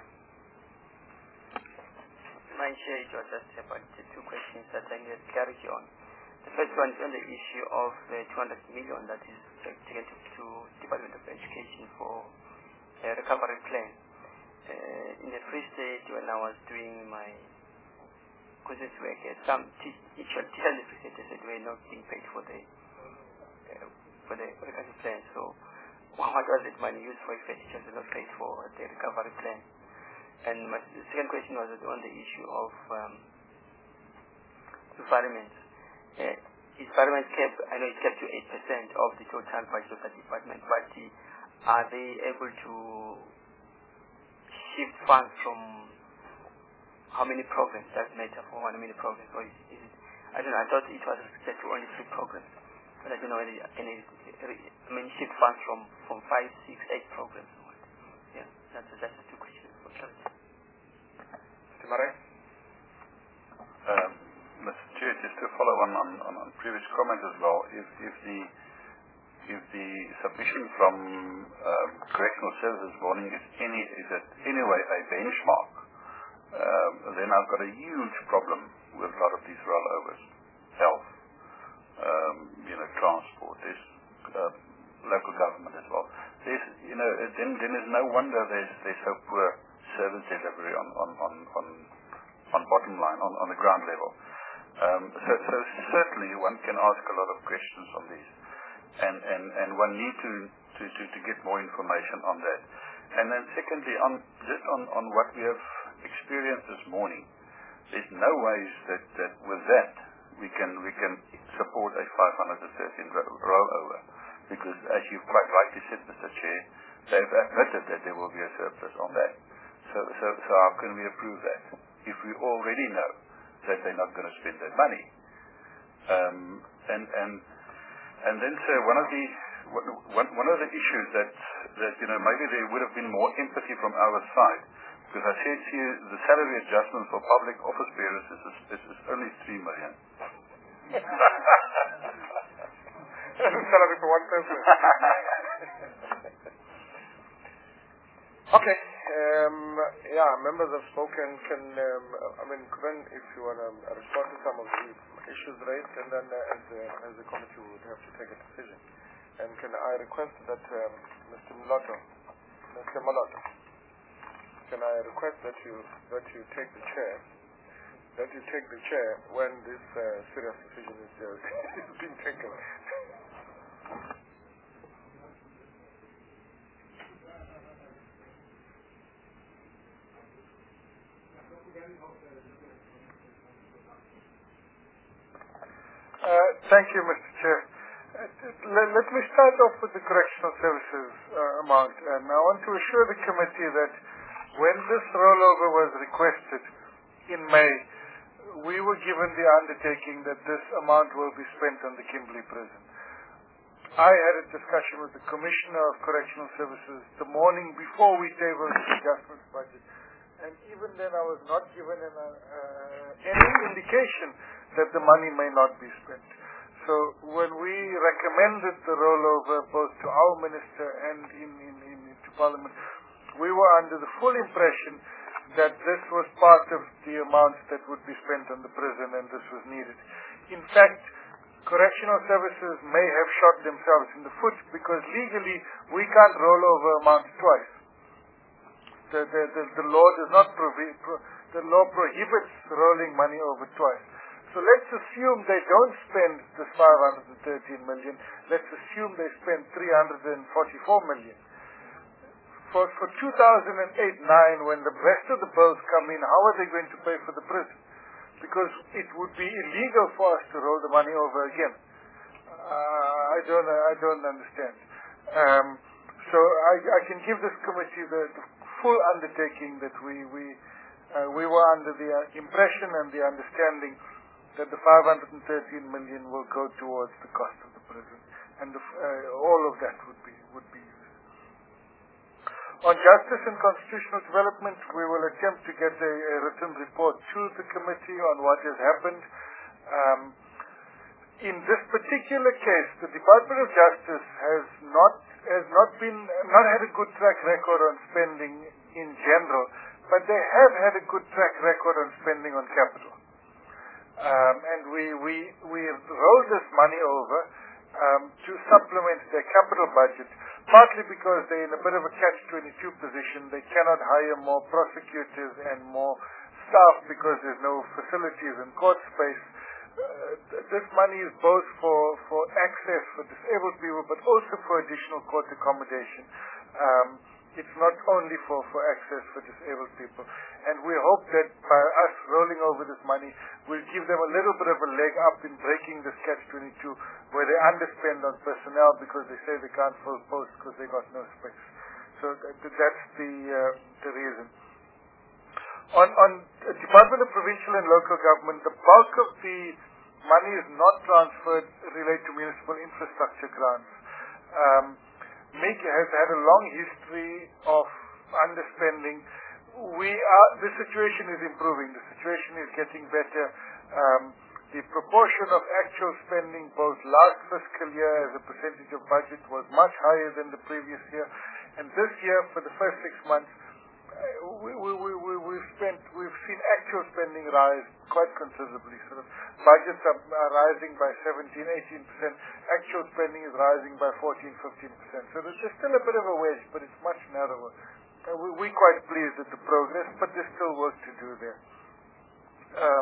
My share, it was just about the two questions that I need clarity on. The first one is on the issue of the two hundred million that is taken to, to Department of Education for a recovery plan. Uh, in the Free State, when I was doing my courses work, uh, some teachers in the Free State said we were not being paid for the uh, for the recovery plan. So, what was it money used for if teachers were not paid for the recovery plan? And my the second question was on the issue of um, environment. Uh, environment kept, I know it's kept to eight percent of the total budget of the department, but uh, are they able to shift funds from how many programs? Does it matter for how many programs? Or is, is it, I don't know, I thought it was restricted to only three programs. But I don't know any, any I mean, shift funds from, from five, six, eight programs. Or what. Yeah, that's, that's the two questions. Mister Marais? Um, Mister Chair, just to follow on, on, on, on previous comment as well, if, if the if the submission from um, correctional services warning is any is at any way a benchmark, um, then I've got a huge problem with a lot of these rollovers, health, um, you know, transport, there's uh, local government as well. There's, you know, then then there's no wonder there's there's so poor service delivery on on on on, on bottom line on, on the ground level. Um, so, so certainly one can ask a lot of questions on these, and and and one need to to to, to get more information on that. And then secondly, on just on on what we have experienced this morning, there's no ways that that with that we can we can support a five hundred thirteen rollover, because as you quite rightly said, Mister Chair, they've admitted that there will be a surplus on that. So, so, so how can we approve that if we already know that they're not going to spend their money? Um, and and and then, sir, one of the one, one of the issues that that you know maybe there would have been more empathy from our side, because I said to you the salary adjustment for public office bearers is, is, is only three million. Salary for one person. Okay. Um, yeah, members have spoken. Can um, I mean, Gwen, if you want to respond to some of the issues raised, and then uh, as, uh, as the committee would have to take a decision. And can I request that um, Mister Moloto, Mister Moloto, can I request that you that you take the chair, that you take the chair when this uh, serious decision is, uh, is being taken. Uh, thank you, Mister Chair. Uh, let, let me start off with the correctional services uh, amount. And I want to assure the committee that when this rollover was requested in May, we were given the undertaking that this amount will be spent on the Kimberley prison. I had a discussion with the Commissioner of Correctional Services the morning before we tabled the adjustments budget. And even then I was not given an, uh, any indication that the money may not be spent. So when we recommended the rollover both to our minister and in, in, in, into Parliament, we were under the full impression that this was part of the amounts that would be spent on the prison and this was needed. In fact, correctional services may have shot themselves in the foot because legally we can't roll over amounts twice. The, the, the, the law does not provi- pro- the law prohibits rolling money over twice. So let's assume they don't spend this five hundred thirteen million. Let's assume they spend three hundred forty-four million. For, for two thousand eight nine, when the rest of the bills come in, how are they going to pay for the prison? Because it would be illegal for us to roll the money over again. Uh, I don't, I don't understand. Um, so I, I can give this committee the, the full undertaking that we we uh, we were under the uh, impression and the understanding that the five hundred thirteen million will go towards the cost of the prison, and the, uh, all of that would be would be used. On justice and constitutional development, we will attempt to get a, a written report to the committee on what has happened. Um, in this particular case, the Department of Justice has not has not been not had a good track record on spending in general, but they have had a good track record on spending on capital. Um, and we we we rolled this money over um, to supplement their capital budget, partly because they're in a bit of a catch twenty-two position. They cannot hire more prosecutors and more staff because there's no facilities and court space. Uh, this money is both for, for access for disabled people, but also for additional court accommodation. Um, it's not only for, for access for disabled people. And we hope that by us rolling over this money, we'll give them a little bit of a leg up in breaking this catch twenty-two, where they underspend on personnel because they say they can't fill posts because they got no space. So th- that's the, uh, the reason. On, on Department of Provincial and Local Government, the bulk of the money is not transferred related to municipal infrastructure grants. Um, M I C has had a long history of underspending. We are, the situation is improving. The situation is getting better. Um, the proportion of actual spending both last fiscal year as a percentage of budget was much higher than the previous year. And this year, for the first six months, We, we, we, we, we've spent, we've seen actual spending rise quite considerably. Sort of budgets are, are rising by seventeen, eighteen percent. Actual spending is rising by fourteen, fifteen percent. So there's still a bit of a wedge, but it's much narrower. Uh, we, we're quite pleased with the progress, but there's still work to do there. Um,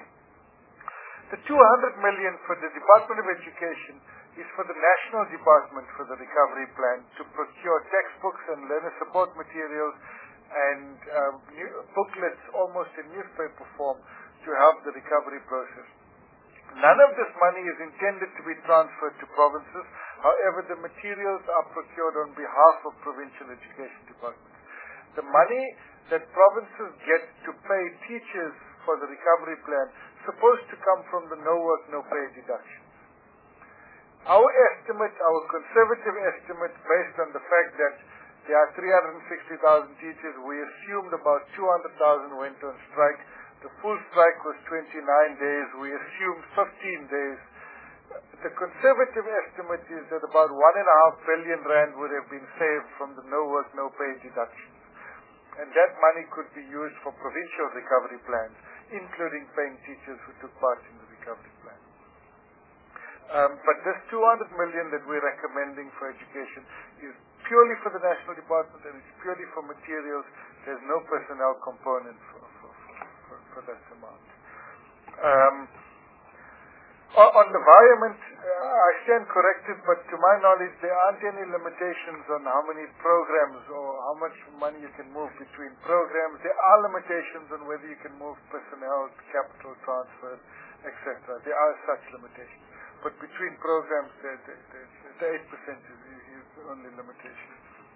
the two hundred million for the Department of Education is for the National Department for the Recovery Plan to procure textbooks and learner support materials and um, new booklets almost in newspaper form to help the recovery process. None of this money is intended to be transferred to provinces. However, the materials are procured on behalf of provincial education departments. The money that provinces get to pay teachers for the recovery plan is supposed to come from the no work, no pay deduction. Our estimate, our conservative estimate, based on the fact that there are three hundred sixty thousand teachers. We assumed about two hundred thousand went on strike. The full strike was twenty-nine days. We assumed fifteen days. The conservative estimate is that about one and a half billion rand would have been saved from the no work, no pay deductions. And that money could be used for provincial recovery plans, including paying teachers who took part in the recovery plan. Um, but this two hundred million that we're recommending for education is purely for the National Department, and it's purely for materials. There's no personnel component for, for, for, for that amount. Um, on the environment, uh, I stand corrected, but to my knowledge, there aren't any limitations on how many programs or how much money you can move between programs. There are limitations on whether you can move personnel, capital transfers, et cetera. There are such limitations. But between programs, the, the, the, the eight percent is, is the only limitation.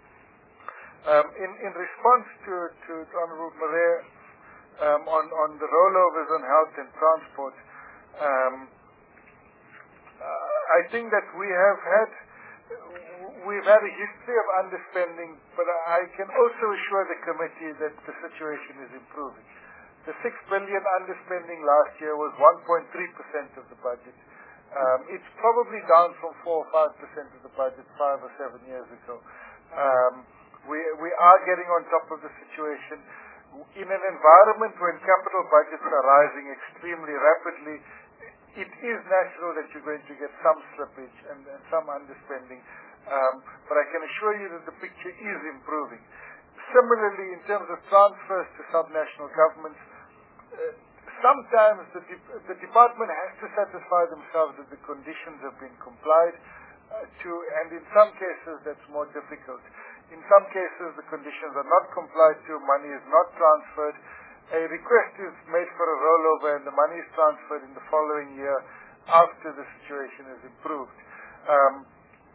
Um, in, in response to, to Honorable Marais um, on, on the rollovers on health and transport, um, uh, I think that we have had we've had a history of underspending, but I can also assure the committee that the situation is improving. The six billion underspending last year was one point three percent of the budget. Um, it's probably down from four or five percent of the budget five or seven years ago. Um, we, we are getting on top of the situation. In an environment when capital budgets are rising extremely rapidly, it is natural that you're going to get some slippage and, and some underspending. Um, but I can assure you that the picture is improving. Similarly, in terms of transfers to subnational governments, uh, sometimes the, de the department has to satisfy themselves that the conditions have been complied uh, to, and in some cases that's more difficult. In some cases the conditions are not complied to, money is not transferred, a request is made for a rollover and the money is transferred in the following year after the situation is improved. Um,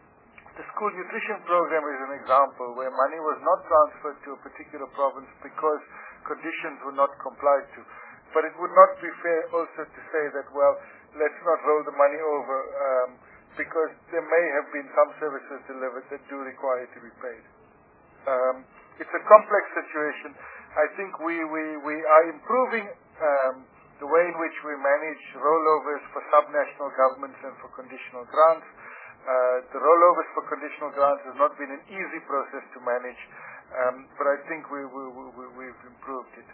The school nutrition program is an example where money was not transferred to a particular province because conditions were not complied to. But it would not be fair also to say that, well, let's not roll the money over um, because there may have been some services delivered that do require to be paid. Um, it's a complex situation. I think we, we, we are improving um, the way in which we manage rollovers for subnational governments and for conditional grants. Uh, the rollovers for conditional grants has not been an easy process to manage, um, but I think we, we, we, we've improved it.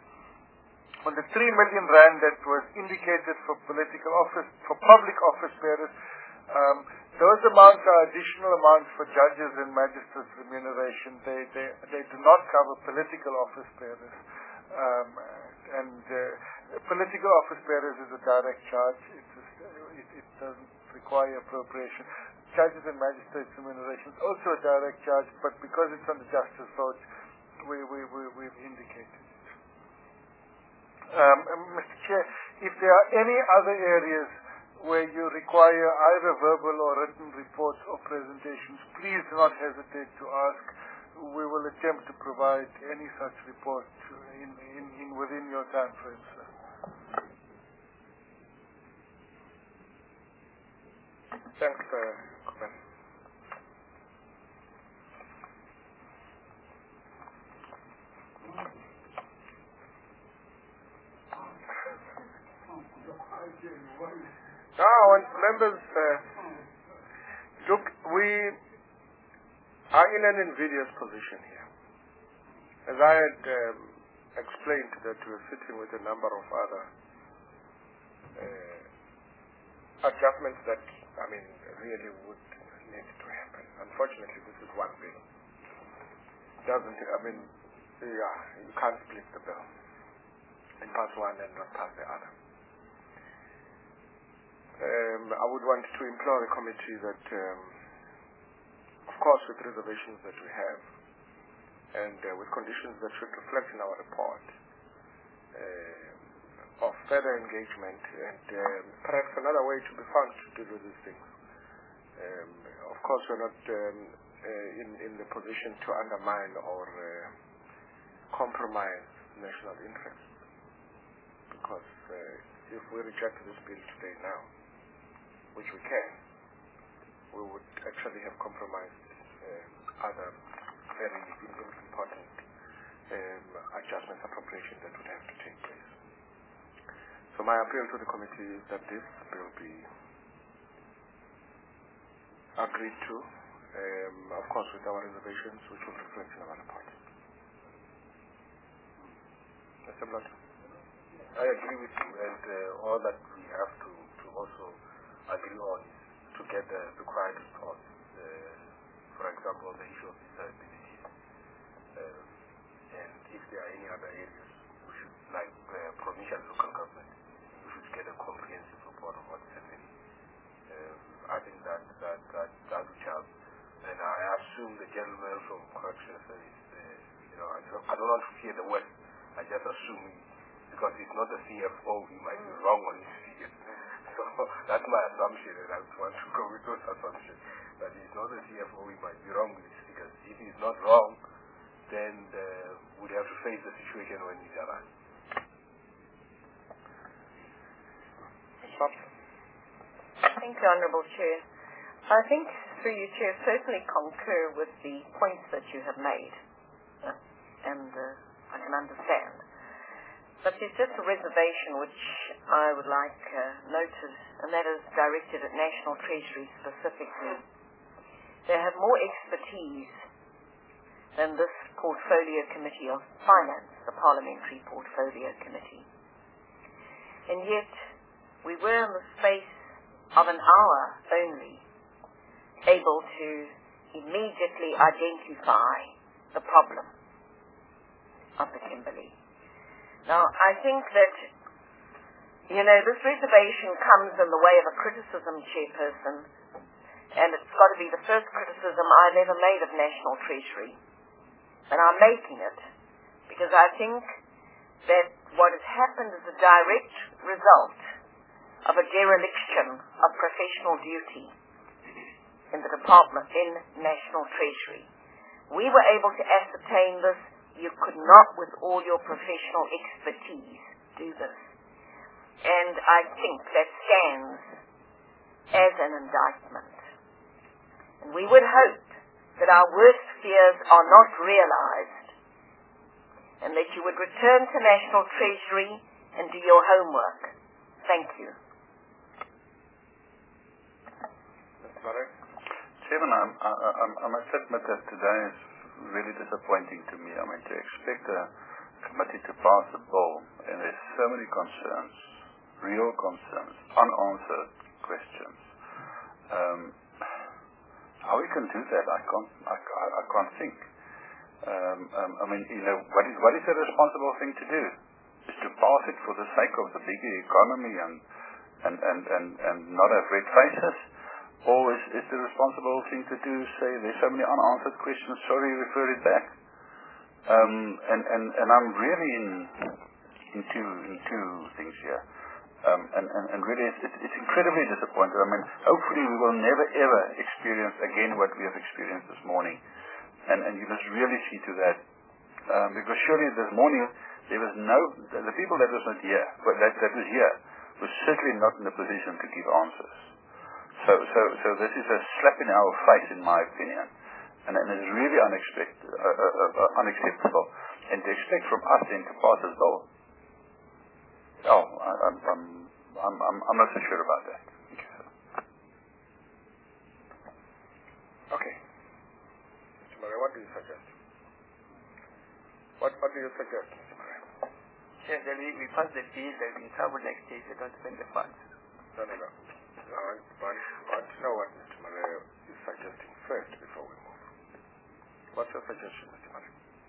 On the three million rand that was indicated for political office, for public office bearers, um, those amounts are additional amounts for judges and magistrates' remuneration. They, they, they do not cover political office bearers. Um, and uh, political office bearers is a direct charge. It, just, it, it doesn't require appropriation. Judges and magistrates' remuneration is also a direct charge, but because it's on the justice vote, we, we, we, we've indicated it. Um, Mister Chair, if there are any other areas where you require either verbal or written reports or presentations, please do not hesitate to ask. We will attempt to provide any such report in, in, in within your time frame, sir. Thanks, uh, Now, I want members, uh, look, we are in an invidious position here. As I had um, explained that we are sitting with a number of other uh, adjustments that, I mean, really would need to happen. Unfortunately, this is one bill. Doesn't, I mean, yeah, you can't split the bill and pass one and not pass the other. Um, I would want to implore the committee that, um, of course, with reservations that we have, and uh, with conditions that should reflect in our report, uh, of further engagement, and um, perhaps another way to be found to deal with these things. Um, of course, we're not um, uh, in, in the position to undermine or uh, compromise national interests, because uh, if we reject this bill today now, which we can, we would actually have compromised uh, other very important um, adjustments, appropriations that would have to take place. So my appeal to the committee is that this bill be agreed to, um, of course with our reservations, which will reflect in our report. Mister Blood. I agree with you, and uh, all that we have to, to also agree on is to get the required response. Uh, for example, the issue of disabilities, uh, and if there are any other areas, we should, like uh, provincial local government, we should get a comprehensive report of what's happening. Uh, I think that that that that would help, and I assume the gentleman from corrections service, uh, you know, I don't, I don't want to fear the word. I just assume. Because he's not a C F O, he might be wrong on his figures. So that's my assumption, and I want to go with those assumptions. But he's not a C F O, he might be wrong with his figures. If he's not wrong, then uh, we'd have to face the situation when it arrives. Thank you, Honourable Chair. I think through you, Chair, certainly concur with the points that you have made, uh, and uh, I can understand. But there's just a reservation which I would like uh, noted, and that is directed at National Treasury specifically. They have more expertise than this Portfolio Committee of Finance, the Parliamentary Portfolio Committee. And yet, we were in the space of an hour only able to immediately identify the problem of the Kimberley. Now, I think that, you know, this reservation comes in the way of a criticism, Chairperson, and it's got to be the first criticism I've ever made of National Treasury. And I'm making it because I think that what has happened is a direct result of a dereliction of professional duty in the department, in National Treasury. We were able to ascertain this. You could not, with all your professional expertise, do this. And I think that stands as an indictment. And we would hope that our worst fears are not realized, and that you would return to National Treasury and do your homework. Thank you. Mister Murray? Chairman, I'm, I, I, I must admit that today is really disappointing to me. I mean, to expect a committee to pass a bill, and there's so many concerns, real concerns, unanswered questions. Um, how we can do that, I can't, I, I, I can't think. Um, um, I mean, you know, what is, what is the responsible thing to do? Is to pass it for the sake of the bigger economy and, and, and, and, and not have red faces? Or is, is the responsible thing to do say there's so many unanswered questions, sorry, refer it back? Um, and, and, and I'm really in, in, two, in two things here. Um, and, and, and really it's, it's incredibly disappointing. I mean, hopefully we will never ever experience again what we have experienced this morning. And, and you must really see to that. Um, because surely this morning there was no, the people that was not here, but that, that was here, was certainly not in a position to give answers. So, so, so this is a slap in our face, in my opinion, and, and it's really unexpected, uh, uh, uh, unacceptable. And to expect from us then to pass as though, oh, I, I'm, I'm, I'm, I'm, I'm not so sure about that. Thank you, sir. Okay, Mister Murray, what do you suggest? What, what do you suggest, Mister Murray? Chair, that we, we pass the bill, there'll be trouble next day if they don't spend the funds. No, no, no. I want, want, want to know what Mister Murray is suggesting first before we move. What's your suggestion, Mister Murray?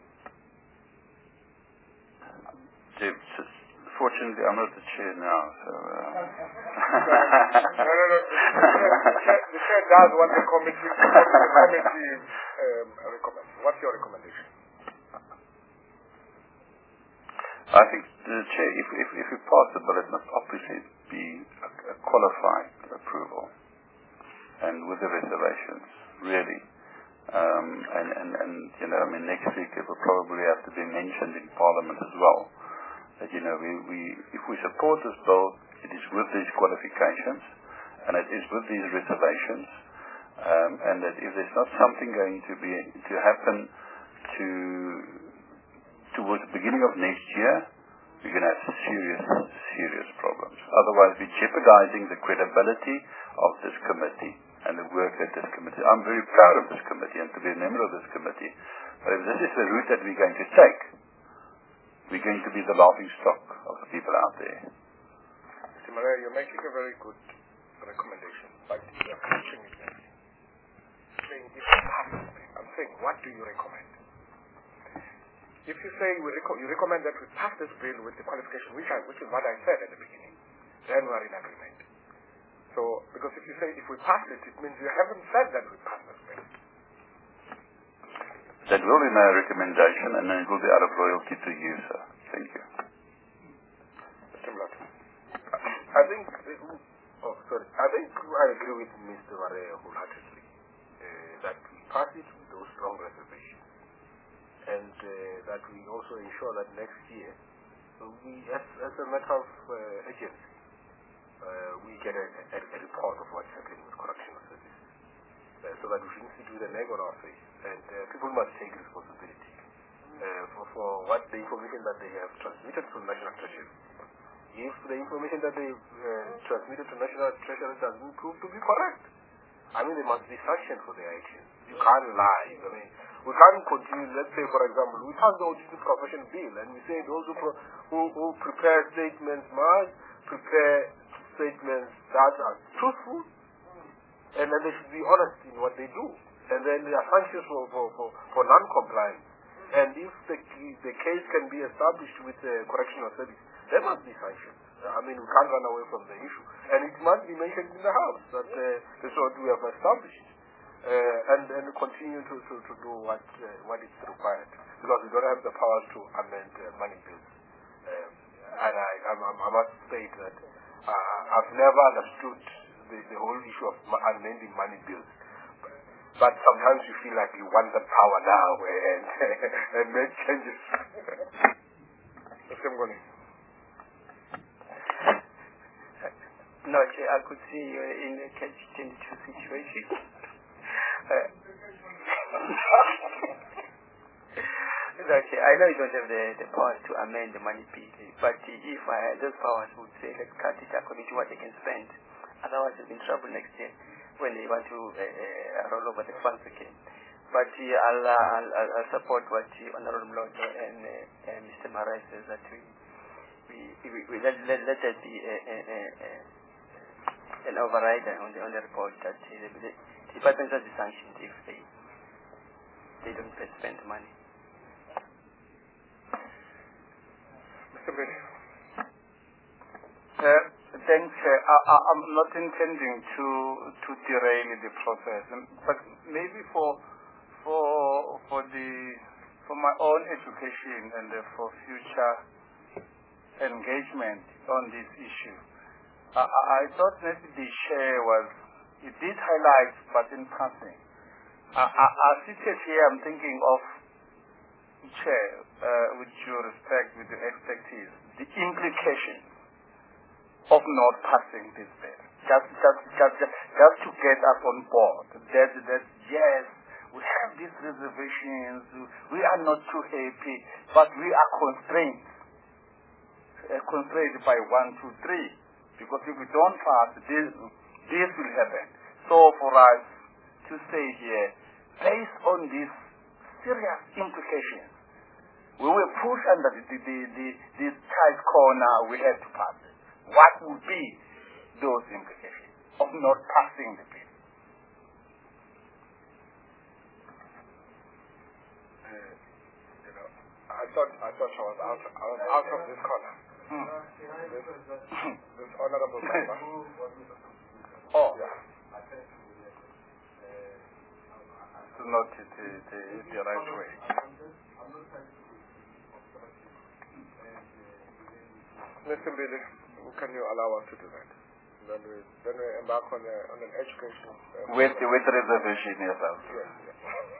James, fortunately, I'm not the chair now, so... Uh... no, no, no. The, the, chair, the chair does what the committee, what the committee um, recommends. What's your recommendation? I think, the chair, if, if, if we pass the bill, it must obviously be a, a qualified approval, and with the reservations, really. Um, and, and, and, you know, I mean, next week it will probably have to be mentioned in Parliament as well. That, you know, we, we, if we support this bill, it is with these qualifications, and it is with these reservations, um, and that if there's not something going to be, to happen to, towards the beginning of next year, we're going to have serious, serious problems. Otherwise, we're jeopardizing the credibility of this committee and the work that this committee... I'm very proud of this committee and to be a member of this committee. But if this is the route that we're going to take, we're going to be the laughing stock of the people out there. Mister Murray, you're making a very good recommendation, but you're catching it next. Saying this happens. I'm saying, what do you recommend? If you say we reco you recommend that we pass this bill with the qualification, which, I, which is what I said at the beginning, then we are in agreement. So, because if you say if we pass it, it means you haven't said that we pass this bill. That will be my recommendation, and then it will be out of loyalty to you, sir. Thank you. Mister Mlotha. I think, oh, sorry. I think I agree with Mister Murray wholeheartedly uh, that we pass it with those strong reservations. And uh, that we also ensure that next year, uh, we, as, as a matter of uh, urgency, uh, we get a, a, a report of what's happening with correctional services. uh, so that we shouldn't sit with an egg on our face. And uh, people must take responsibility uh, for, for what the information that they have transmitted to National Treasury. If the information that they uh, transmitted to National Treasury doesn't prove to be correct, I mean, they must be sanctioned for their actions. You can't lie. I mean, we can't continue. Let's say, for example, we pass the Auditing Profession Bill, and we say those who, pro who, who prepare statements must prepare statements that are truthful, and then they should be honest in what they do. And then there are sanctions for, for, for, for non-compliance. And if the, the case can be established with the correctional service, there must be sanctions. I mean, we can't run away from the issue. And it must be mentioned in the House that uh, this is what we have established. Uh, and, and continue to, to, to do what, uh, what is required. Because we don't have the powers to amend uh, money bills. Um, and I, I, I must state that uh, I've never understood the, the whole issue of amending money bills. But sometimes you feel like you want the power now and, and make changes. Mister Mngoni. No, Chair, I could see you in a catch twenty-two situation. uh, no, Chair, I know you don't have the, the powers to amend the money bill, but if I had those powers, I would say let's cut it according to what they can spend. Otherwise, we'll be in trouble next year when they want to uh, uh, roll over the funds again. But uh, I'll, uh, I'll, I'll support what uh, Honorable Mloto and uh, uh, Mister Marais says, that we, we, we, we let, let, let there be uh, uh, uh, an overrider on the, on the report that uh, the, the departments are sanctioned if they, they don't spend money. Mister Billy. Uh, thanks. Uh, I, I, I'm not intending to to derail the process, but maybe for for for the for my own education and uh, for future engagement on this issue, I, I thought maybe the share was it did highlight, but in passing. I, I, I seated here, I'm thinking of Chair, uh, with due respect, with your expertise, the implications of not passing this bill. Just, just, just, just, just to get us on board. That, that yes, we have these reservations. We are not too happy, but we are constrained, uh, constrained by one, two, three. Because if we don't pass, this, this will happen. So for us to say here, based on these serious implications, we will push under the, the, the, the, this tight corner. We have to pass it. What would be those implications of not passing the bill? Uh, you know, I thought I thought I was out I was out of this corner. Hmm. This, this honorable member. Oh, yeah. It's not the, the, the, the right way. Mister Billy, can you allow us to do that? Then we then we embark on a, on an education. Uh, with with reservation, yes, yes, yes.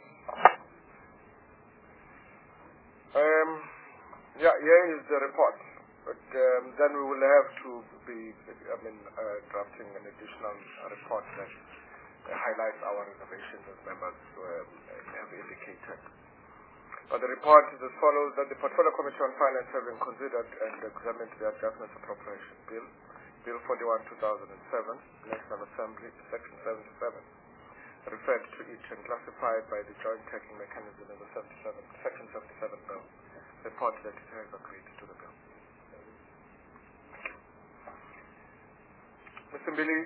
Um, yeah, here is the report. But um, then we will have to be, I mean, uh, drafting an additional report that uh, highlights our reservations as members um, have indicated. But the report is as follows: that the Portfolio Committee on Finance, having considered and examined the Adjustment Appropriation Bill, Bill forty-one two thousand seven, National Assembly, Section seventy-seven, referred to it and classified by the Joint Taking Mechanism in the seventy-seven, Section seventy-seven Bill, report that it has agreed to the bill. Mister Billy,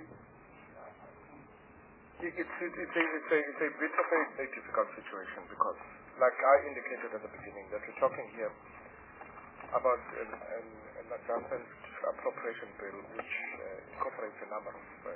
it's, it's, it's, a, it's, a, it's a bit of a, a difficult situation because, like I indicated at the beginning, that we're talking here about an, an, an adjustment appropriation bill which uh, incorporates a number of uh,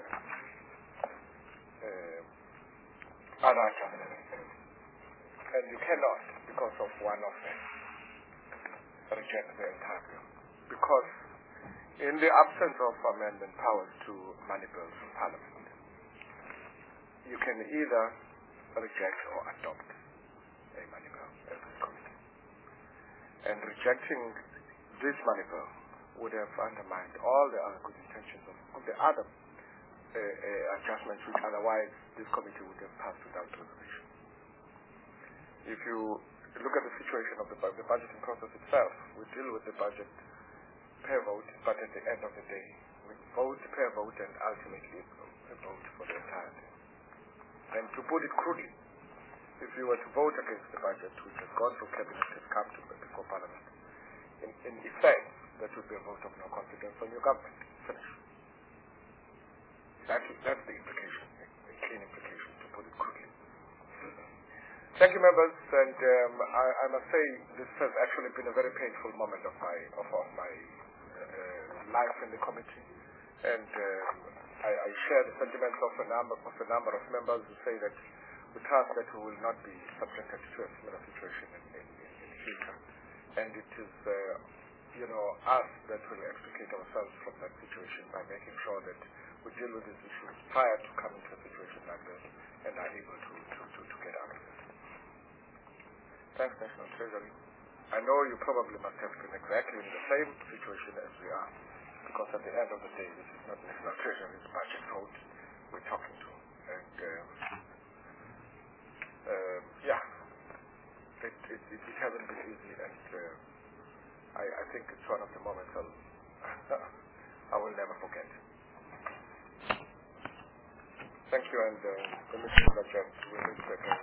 uh, other adjustments. And you cannot, because of one of them, reject the entire bill. Because in the absence of amendment powers to money bills from Parliament, you can either reject or adopt a money bill as a committee. And rejecting this money bill would have undermined all the other good intentions of, of the other uh, adjustments which otherwise this committee would have passed without reservation. If you look at the situation of the, bu the budgeting process itself, we deal with the budget per vote, but at the end of the day, we vote per vote and ultimately a vote for the entire thing. And to put it crudely, if you were to vote against the budget, which has gone through cabinet, has come to before Parliament, in, in effect, that would be a vote of no confidence on your government. Finish. That's, that's the implication, the clean implication, to put it crudely. Thank you, members, and um, I, I must say this has actually been a very painful moment of my of, of my uh, life in the committee, and um, I, I share the sentiments of a number of a number of members who say that we trust that we will not be subjected to a similar situation in, in, in the future, and it is uh, you know us that will extricate ourselves from that situation by making sure that we deal with these issues prior to coming to a situation like this and are able to to, to, to get out of it. Thanks, National Treasury. I know you probably must have been exactly in the same situation as we are, because at the end of the day, this is not National Treasury's budget vote we're talking to. And, um, uh, yeah, it, it, it, it hasn't been easy, and uh, I, I think it's one of the moments I'll, I will never forget. Thank you, and uh, the meeting is adjourned. We'll meet again.